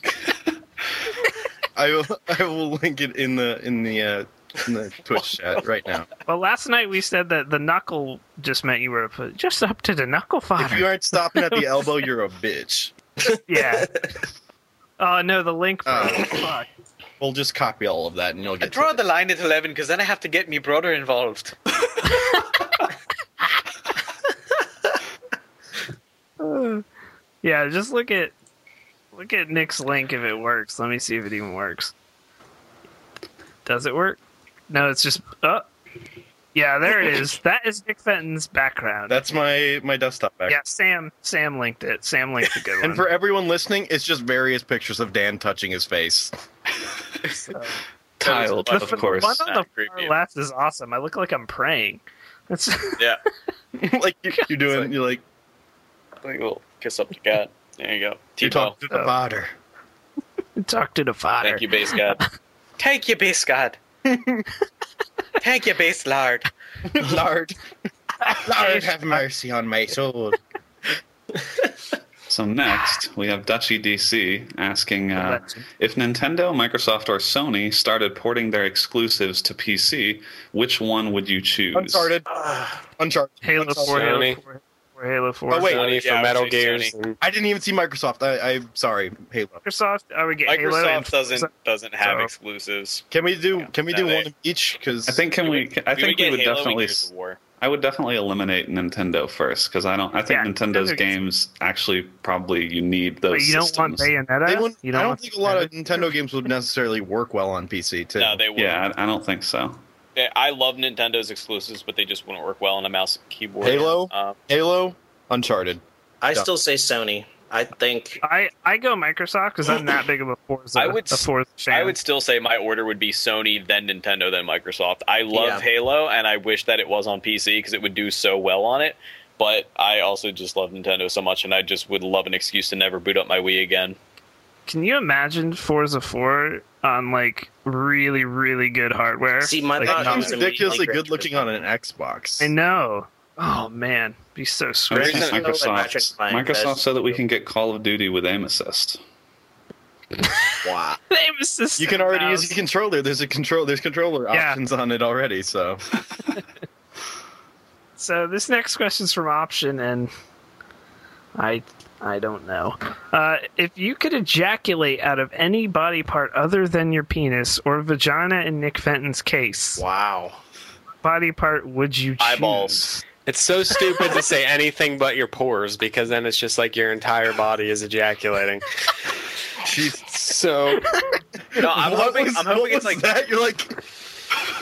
I will. I will link it in the in the uh, in the Twitch chat right now. Well, last night we said that the knuckle just meant you were up- just up to the knuckle father. If you aren't stopping at the elbow, you're a bitch. Yeah. Oh no, the link. Oh. Fuck. We'll just copy all of that, and you'll I get. draw to the line at eleven because then I have to get me brother involved. Yeah, just look at look at Nick's link if it works. Let me see if it even works. Does it work? No, it's just oh. Yeah, there it is. That is Nick Fenton's background. That's my my desktop back. yeah, Sam Sam linked it. Sam linked the good one. And for everyone listening, it's just various pictures of Dan touching his face. tiled, the, of the course. one on the Ah, far creepy. left is awesome. I look like I'm praying. That's Yeah. Like you, you're doing, you're like Like a little kiss up to God. There you go. you T-Bone. talk to the father. talk to the father. Thank you, base God. Thank you, base God. Thank you, base Lord. Lord, Lord, have mercy on my soul. So next, we have Dutchy D C asking uh, if Nintendo, Microsoft, or Sony started porting their exclusives to P C, which one would you choose? Uncharted. Uncharted. Halo Uncharted. four, Halo Sony. four, for Halo four. Oh, wait. Sony Yeah, for I would Metal say Gears. Sony. And I didn't even see Microsoft. I, I'm sorry, Halo. Microsoft, I would get Halo. and Microsoft doesn't doesn't have So- exclusives. Can we do? Can we do No, one they- of each? Because I think can we? I think we get would Halo and definitely. Gears of War. I would definitely eliminate Nintendo first because I don't. I think Yeah, Nintendo's Nintendo- games actually probably you need those. But you don't systems. want Bayonetta? they wouldn't. You I don't want think a lot of Bayonetta? Nintendo games would necessarily work well on P C too. No, they would. Yeah, I, I don't think so. I love Nintendo's exclusives, but they just wouldn't work well on a mouse and keyboard. Halo? Uh, Halo, Uncharted. I Yeah. still say Sony. I think I, I go Microsoft because I'm that big of a Forza, I would a s- Forza fan. I would still say my order would be Sony, then Nintendo, then Microsoft. I love Yeah. Halo, and I wish that it was on P C because it would do so well on it. But I also just love Nintendo so much, and I just would love an excuse to never boot up my Wii again. Can you imagine Forza four on like really, really good hardware? See, my like, thought not- was- It's ridiculously good looking on an Xbox. I know. Oh man, be so I sweet. There's think no Microsoft, Ratchet and Clank, Microsoft that's- said that we can get Call of Duty with aim assist. wow. Name assist You can already mouse. use a controller. There's a control. There's controller Yeah. options on it already. So So this next question's from Option, and I I don't know. Uh, if you could ejaculate out of any body part other than your penis or vagina in Nick Fenton's case, Wow. body part would you choose? Eyeballs. it's so stupid to say anything but your pores because then it's just like your entire body is ejaculating. Jeez. So No, I'm What hoping. was- I'm what hoping it's was like. that. You're like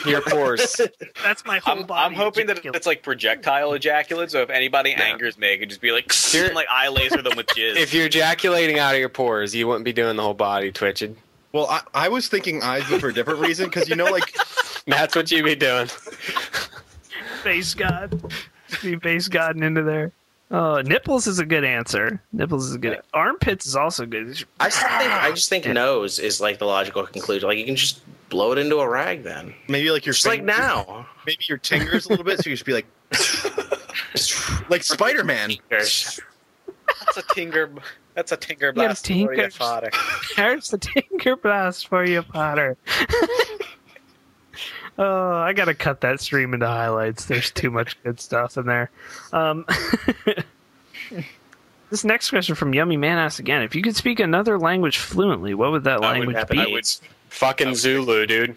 Your pores. That's my whole I'm, body. I'm hoping that it's like projectile ejaculate. So if anybody angers me, I could just be like, and, like eye laser them with jizz. If you're ejaculating out of your pores, you wouldn't be doing the whole body twitching. Well, I, I was thinking eyes, but for a different reason, because you know, like that's what you'd be doing. Face God, be face godding into there. Oh, nipples is a good answer. Nipples is a good. Armpits is also good. I just think I just think nose is like the logical conclusion. Like you can just blow it into a rag then. Maybe like your just like now. Maybe your tingers a little bit, so you just be like, like Spider-Man. That's a tinker. That's a tinker Yeah, blast. tinker- for your father. There's the Tinker Blast for you, Potter. Oh, I gotta cut that stream into highlights. There's too much good stuff in there. Um, this next question from Yummy Man asks again: if you could speak another language fluently, what would that I would language happen- be? I would- Fucking Zulu, dude.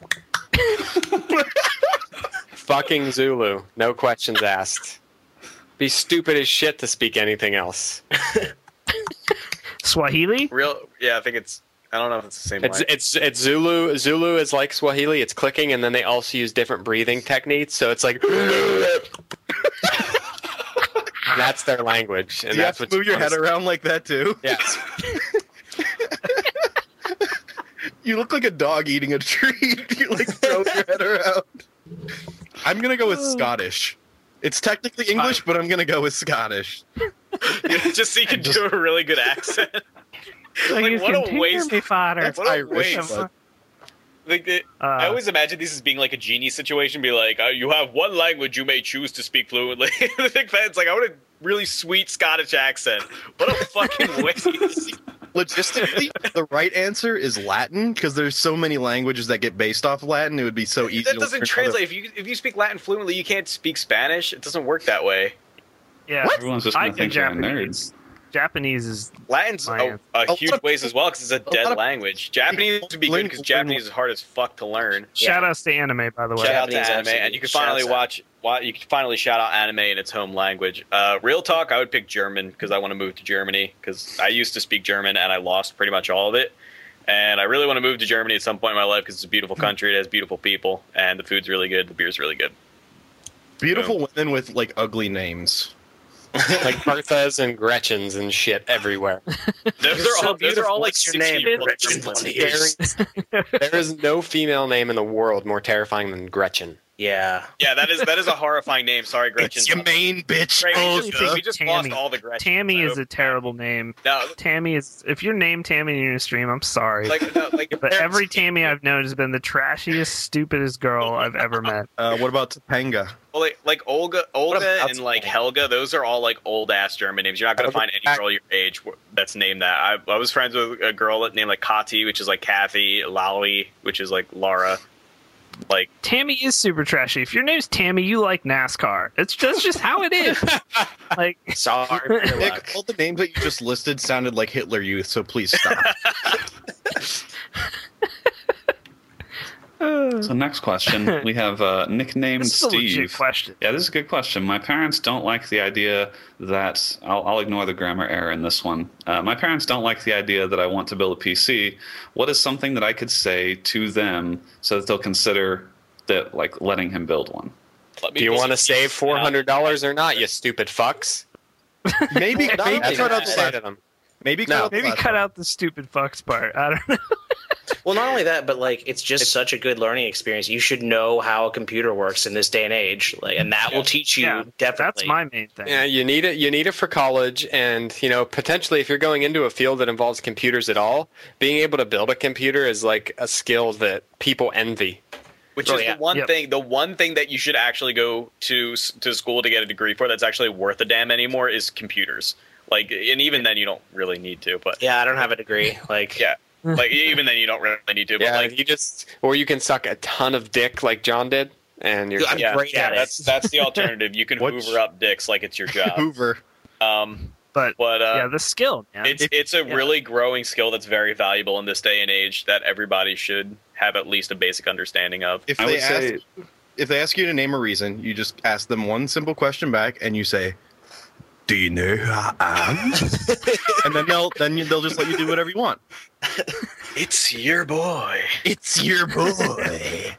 Fucking Zulu. No questions asked. Be stupid as shit to speak anything else. Swahili? Real? Yeah, I think it's. I don't know if it's the same. It's language. it's it's Zulu. Zulu is like Swahili. It's clicking, and then they also use different breathing techniques. So it's like that's their language, and Do you have that's to what move your head honestly- around like that too? Yes. You look like a dog eating a treat. You like throw your head around. I'm gonna go with Scottish. It's technically English, but I'm gonna go with Scottish. just so you can do a really good accent. Like, Like, you what can a tinker waste- me, Potter. That's What a Irish. waste. but- Like it, Uh, I always imagine these as being like a genie situation. Be like, uh, you have one language you may choose to speak fluently. I think that's like I want a really sweet Scottish accent. What a fucking waste! Logistically, the right answer is Latin because there's so many languages that get based off Latin. It would be so easy. That to doesn't learn translate. If you if you speak Latin fluently, you can't speak Spanish. It doesn't work that way. Yeah, Everyone's just I gonna think think they're Japanese. Japanese is Latin's My a, answer. a A huge lot of waste as well because it's a a dead lot of language. Japanese would be good because learn- Japanese is hard as fuck to learn. shout outs to anime, by the way. Shout out to Japanese, anime, absolutely. and you can Shouts finally out. watch. wa- You can finally shout out anime in its home language. Uh, real talk, I would pick German because I want to move to Germany because I used to speak German and I lost pretty much all of it. And I really want to move to Germany at some point in my life because it's a beautiful country. It has beautiful people, and the food's really good. The beer's really good. Beautiful women with like ugly names. Like Berthas and Gretchens and shit everywhere. Those are all. Those are all like What's your sixty name? year old Gretchen, women. please. There is no female name in the world more terrifying than Gretchen. Yeah. Yeah, that is that is a horrifying name. Sorry, Gretchen. It's your main bitch. Great, we Oh, just, duh. we just Tammy. lost all the Gretchens. Tammy I is a hope- terrible name. No, Tammy is. If you're named Tammy in your stream, I'm sorry. like no, like but every Tammy I've known has been the trashiest, stupidest girl I've ever met. Uh, what about Topanga? Well, like, like Olga, Olga, about and like Helga, those are all like old ass German names. You're not gonna find any girl your age wh- that's named that. I, I was friends with a girl that named like Kati, which is like Kathy, Lally, which is like Laura. Like Tammy is super trashy. If your name's Tammy, you like NASCAR. It's just just how it is. Like, Sorry for your Nick, luck. all the names that you just listed sounded like Hitler Youth, so please stop. So next question, we have uh, nicknamed this is a legit Steve. question. Yeah, this is a good question. My parents don't like the idea that I'll, I'll ignore the grammar error in this one. Uh, my parents don't like the idea that I want to build a P C. What is something that I could say to them so that they'll consider that like letting him build one? let me Do you just- want to save four hundred dollars or not, you stupid fucks? Maybe, Well, maybe that's cut what out I the Say last. to them. Maybe cut No. out the Maybe last cut part. out the stupid fucks part. I don't know. Well, not only that, but like it's just such a good learning experience. You should know how a computer works in this day and age, like, and that will teach you Yeah, definitely. That's my main thing. Yeah, you need it. You need it for college, and you know, potentially, if you're going into a field that involves computers at all, being able to build a computer is like a skill that people envy. Which Oh, is yeah. the one Yep. thing, the one thing that you should actually go to to school to get a degree for that's actually worth a damn anymore is computers. Like, and even then you don't really need to. But Yeah, I don't have a degree. Like, yeah, like even then you don't really need to. But Yeah, like, you just or you can suck a ton of dick like John did, and you're Dude, I'm yeah, great yeah, at it. that's that's the alternative. You can What's- hoover up dicks like it's your job. Hoover. Um, But, but uh, yeah, the skill, man. It's it's a yeah. really growing skill that's very valuable in this day and age that everybody should have at least a basic understanding of. If I they would ask, say if they ask you to name a reason, you just ask them one simple question back, and you say, "Do you know who I am?" And then they'll then you, they'll just let you do whatever you want. It's your boy. It's your boy.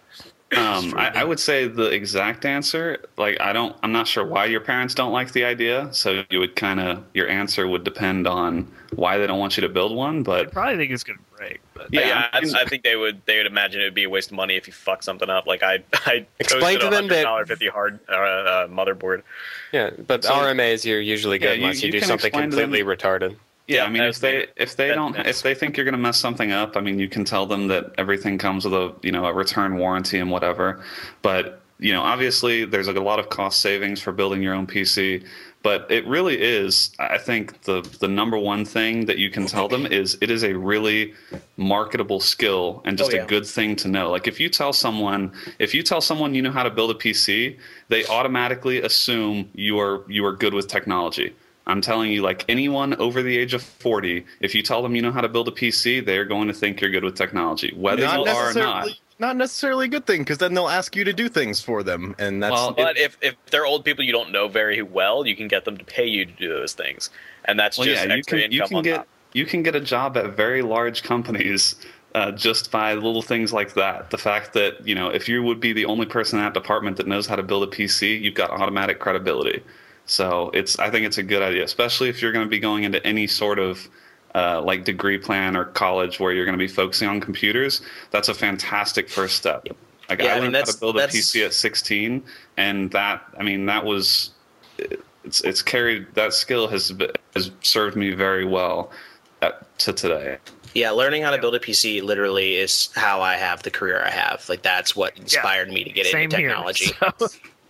Um, I, I would say the exact answer. Like, I don't. I'm not sure why your parents don't like the idea. So you would kind of your answer would depend on why they don't want you to build one. But I probably think it's gonna break. But Yeah, yeah, yeah I, I think they would. They would imagine it would be a waste of money if you fuck something up. Like I, I Explain to them that- one hundred dollars fifty hard uh, uh, motherboard. Yeah, but So- R M As are usually good Yeah, you- unless you, you do can something explain to them- completely retarded. yeah, Yeah, I mean, if that's they the- if they that- don't that's- if they think you're going to mess something up, I mean, you can tell them that everything comes with a you know a return warranty and whatever. But you know, obviously, there's like a lot of cost savings for building your own P C. But it really is, I think, the the number one thing that you can tell them is it is a really marketable skill and just Oh, yeah. a good thing to know. Like if you tell someone, if you tell someone you know how to build a P C, they automatically assume you are you are good with technology. I'm telling you, like anyone over the age of forty, if you tell them you know how to build a P C, they're going to think you're good with technology, whether Not you are or not. necessarily, not necessarily a good thing, because then they'll ask you to do things for them, and that's Well, But if, if they're old people you don't know very well, you can get them to pay you to do those things, and that's Well, just yeah, you extra can you income can on get top. you can get a job at very large companies uh, just by little things like that. The fact that you know if you would be the only person in that department that knows how to build a P C, you've got automatic credibility. So it's I think it's a good idea, especially if you're going to be going into any sort of uh, like degree plan or college where you're going to be focusing on computers. That's a fantastic first step. Like Yeah, I I mean, learned how that's- to build a that's- P C at sixteen, and that I mean that was it's it's carried that skill has be- has served me very well at, to today. Yeah, learning how to build a P C literally is how I have the career I have. Like that's what inspired me to get same into here. technology. So,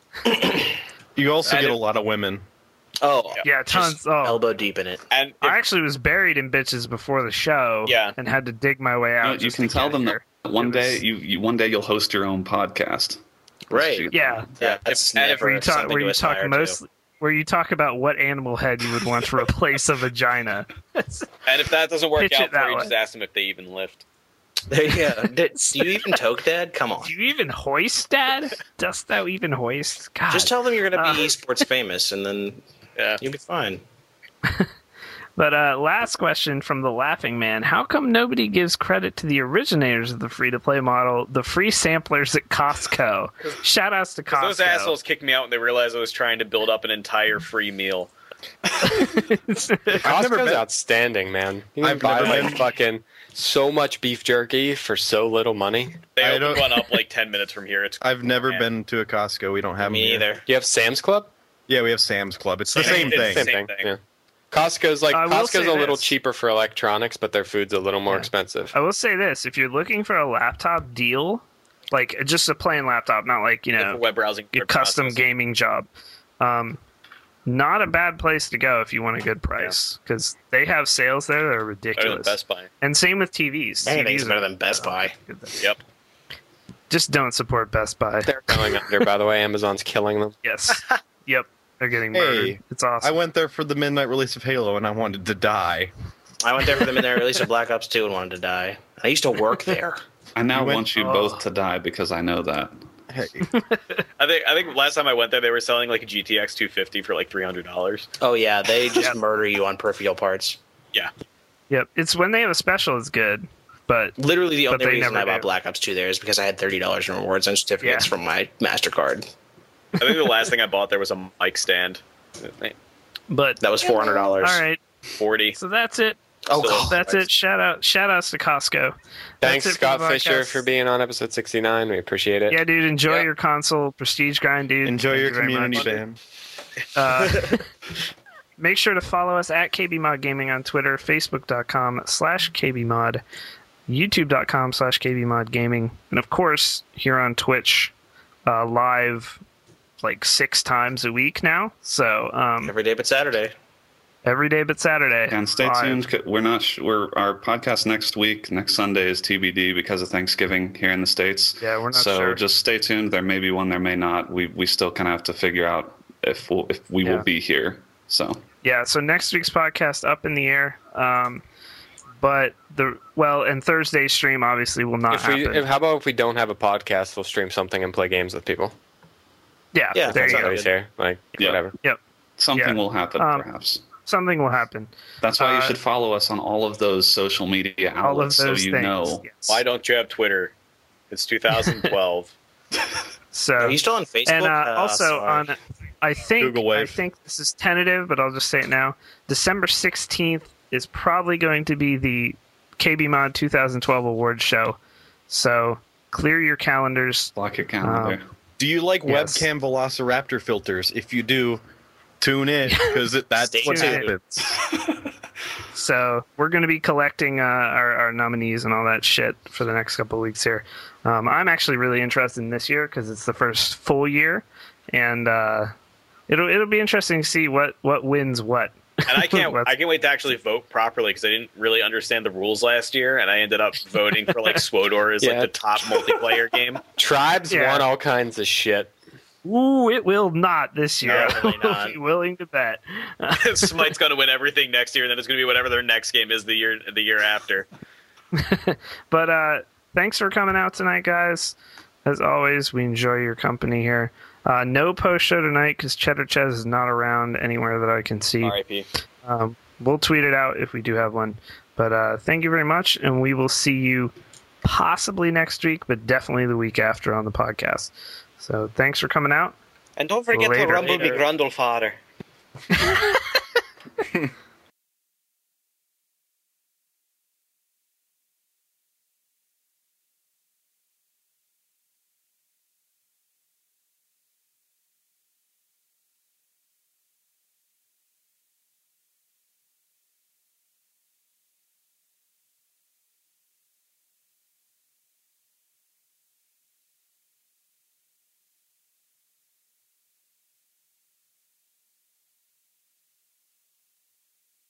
you also I get a didn't- lot of women. Oh, yeah, tons. just Oh, elbow deep in it. And if, I actually was buried in bitches before the show. Yeah. and had to dig my way out. You, know, you just can to tell get them here. that one It day was- you, you one day you'll host your own podcast. Right. Yeah, Yeah, that's and if never where you talk something where to you talk aspire most where you talk about what animal head you would want to replace a vagina. and if that doesn't work Pitch out it that for you, way. just ask them if they even lift. to. There you go. Did, do you even toke, Dad? Come on. Do you even hoist, Dad? Dost thou even hoist? God. Just tell them you're going to be Uh, esports famous, and then Yeah. you'll be fine. But uh, last question from the Laughing Man: how come nobody gives credit to the originators of the free-to-play model, the free samplers at Costco? Shout outs to Costco. Those assholes kicked me out when they realized I was trying to build up an entire free meal. Costco's never been- outstanding, man. You can I've buy never like been- fucking so much beef jerky for so little money. They I opened don't- one up like ten minutes from here. It's I've never man. been to a Costco. We don't have Me them here. either. You have Sam's Club? Yeah, we have Sam's Club. It's the same It's the thing. same Same thing. thing. Yeah. Costco's like I will Costco's say a little this. cheaper for electronics, but their food's a little more Yeah. expensive. I will say this: if you're looking for a laptop deal, like just a plain laptop, not like you for know web browsing. a custom process. gaming job, um, not a bad place to go if you want a good price because they have sales there that are Better than ridiculous. Best Buy. And same with T Vs. Anything's T Vs better are- than Best Buy. Yep. Just don't support Best Buy. They're going under, by the way. Amazon's killing them. Yes. Yep. They're getting Hey, murdered. It's I awesome. went there for the midnight release of Halo, and I wanted to die. I went there for the midnight release of Black Ops two and wanted to die. I used to work there. I now You went- want you Oh. both to die because I know that. Hey, I think I think last time I went there, they were selling like a G T X two fifty for like three hundred dollars. Oh yeah, they just Yep. murder you on peripheral parts. Yeah. Yep. It's when they have a special, it's good. But Literally, the But only they reason never I bought do. Black Ops two there is because I had thirty dollars in rewards and certificates Yeah. from my Mastercard. I think the last thing I bought there was a mic stand. but That was four hundred dollars. all right. Forty. So that's it. Oh, So God. That's it. Shout out shout outs to Costco. Thanks, That's it for Scott the Fisher, podcast. for being on episode sixty-nine. We appreciate it. Yeah, dude, enjoy Yeah. your console prestige grind, dude. enjoy Thank your you very community, much. band. Uh, make sure to follow us at K B Mod Gaming on Twitter, Facebook.com slash KBMod, YouTube.com slash KBMod Gaming, and of course here on Twitch, uh, live like six times a week now. So um, Every day but Saturday. every day but Saturday. And stay live. tuned. 'Cause We're not. sh- We're our podcast next week, next Sunday is T B D because of Thanksgiving here in the States. Yeah, we're not so sure. just stay tuned. There may be one. There may not. We we still kind of have to figure out if we'll, if we Yeah. will be here. So Yeah, so next week's podcast up in the air. Um, but the well, and Thursday's stream obviously will not If we, happen. if, how about if we don't have a podcast, we'll stream something and play games with people. yeah, Yeah, there that's you not go. good. Share, like Yeah. whatever. Yep, something Yeah. will happen, Um, perhaps. something will happen. That's why uh, you should follow us on all of those social media All of outlets those so you things. know. Yes. Why don't you have Twitter? It's two thousand twelve. So Are you still on Facebook? and uh, Uh, also sorry. on, I think Google Wave. I think this is tentative, but I'll just say it now. December sixteenth is probably going to be the K B Mod twenty twelve awards show. So clear your calendars. Block your calendar. Um, Do you like Yes. webcam Velociraptor filters? If you do, tune in because that's Stay what tuned. happens. So we're going to be collecting uh, our, our nominees and all that shit for the next couple of weeks here. Um, I'm actually really interested in this year because it's the first full year, and uh, it'll it'll be interesting to see what, what wins what. And I can't I can't wait to actually vote properly because I didn't really understand the rules last year, and I ended up voting for like SWODOR as Yeah. like the top multiplayer game. Tribes Yeah. want all kinds of shit. Ooh, it will not this year. No, really not. I'll be willing to bet. Smite's going to win everything next year, and then it's going to be whatever their next game is the year the year after. But uh, thanks for coming out tonight, guys. As always, we enjoy your company here. Uh, no post show tonight because Cheddar Chez is not around anywhere that I can see. R I P. Um, we'll tweet it out if we do have one. But uh, thank you very much, and we will see you possibly next week, but definitely the week after on the podcast. So thanks for coming out. And don't forget Later. to rumble Later. be Grundle father.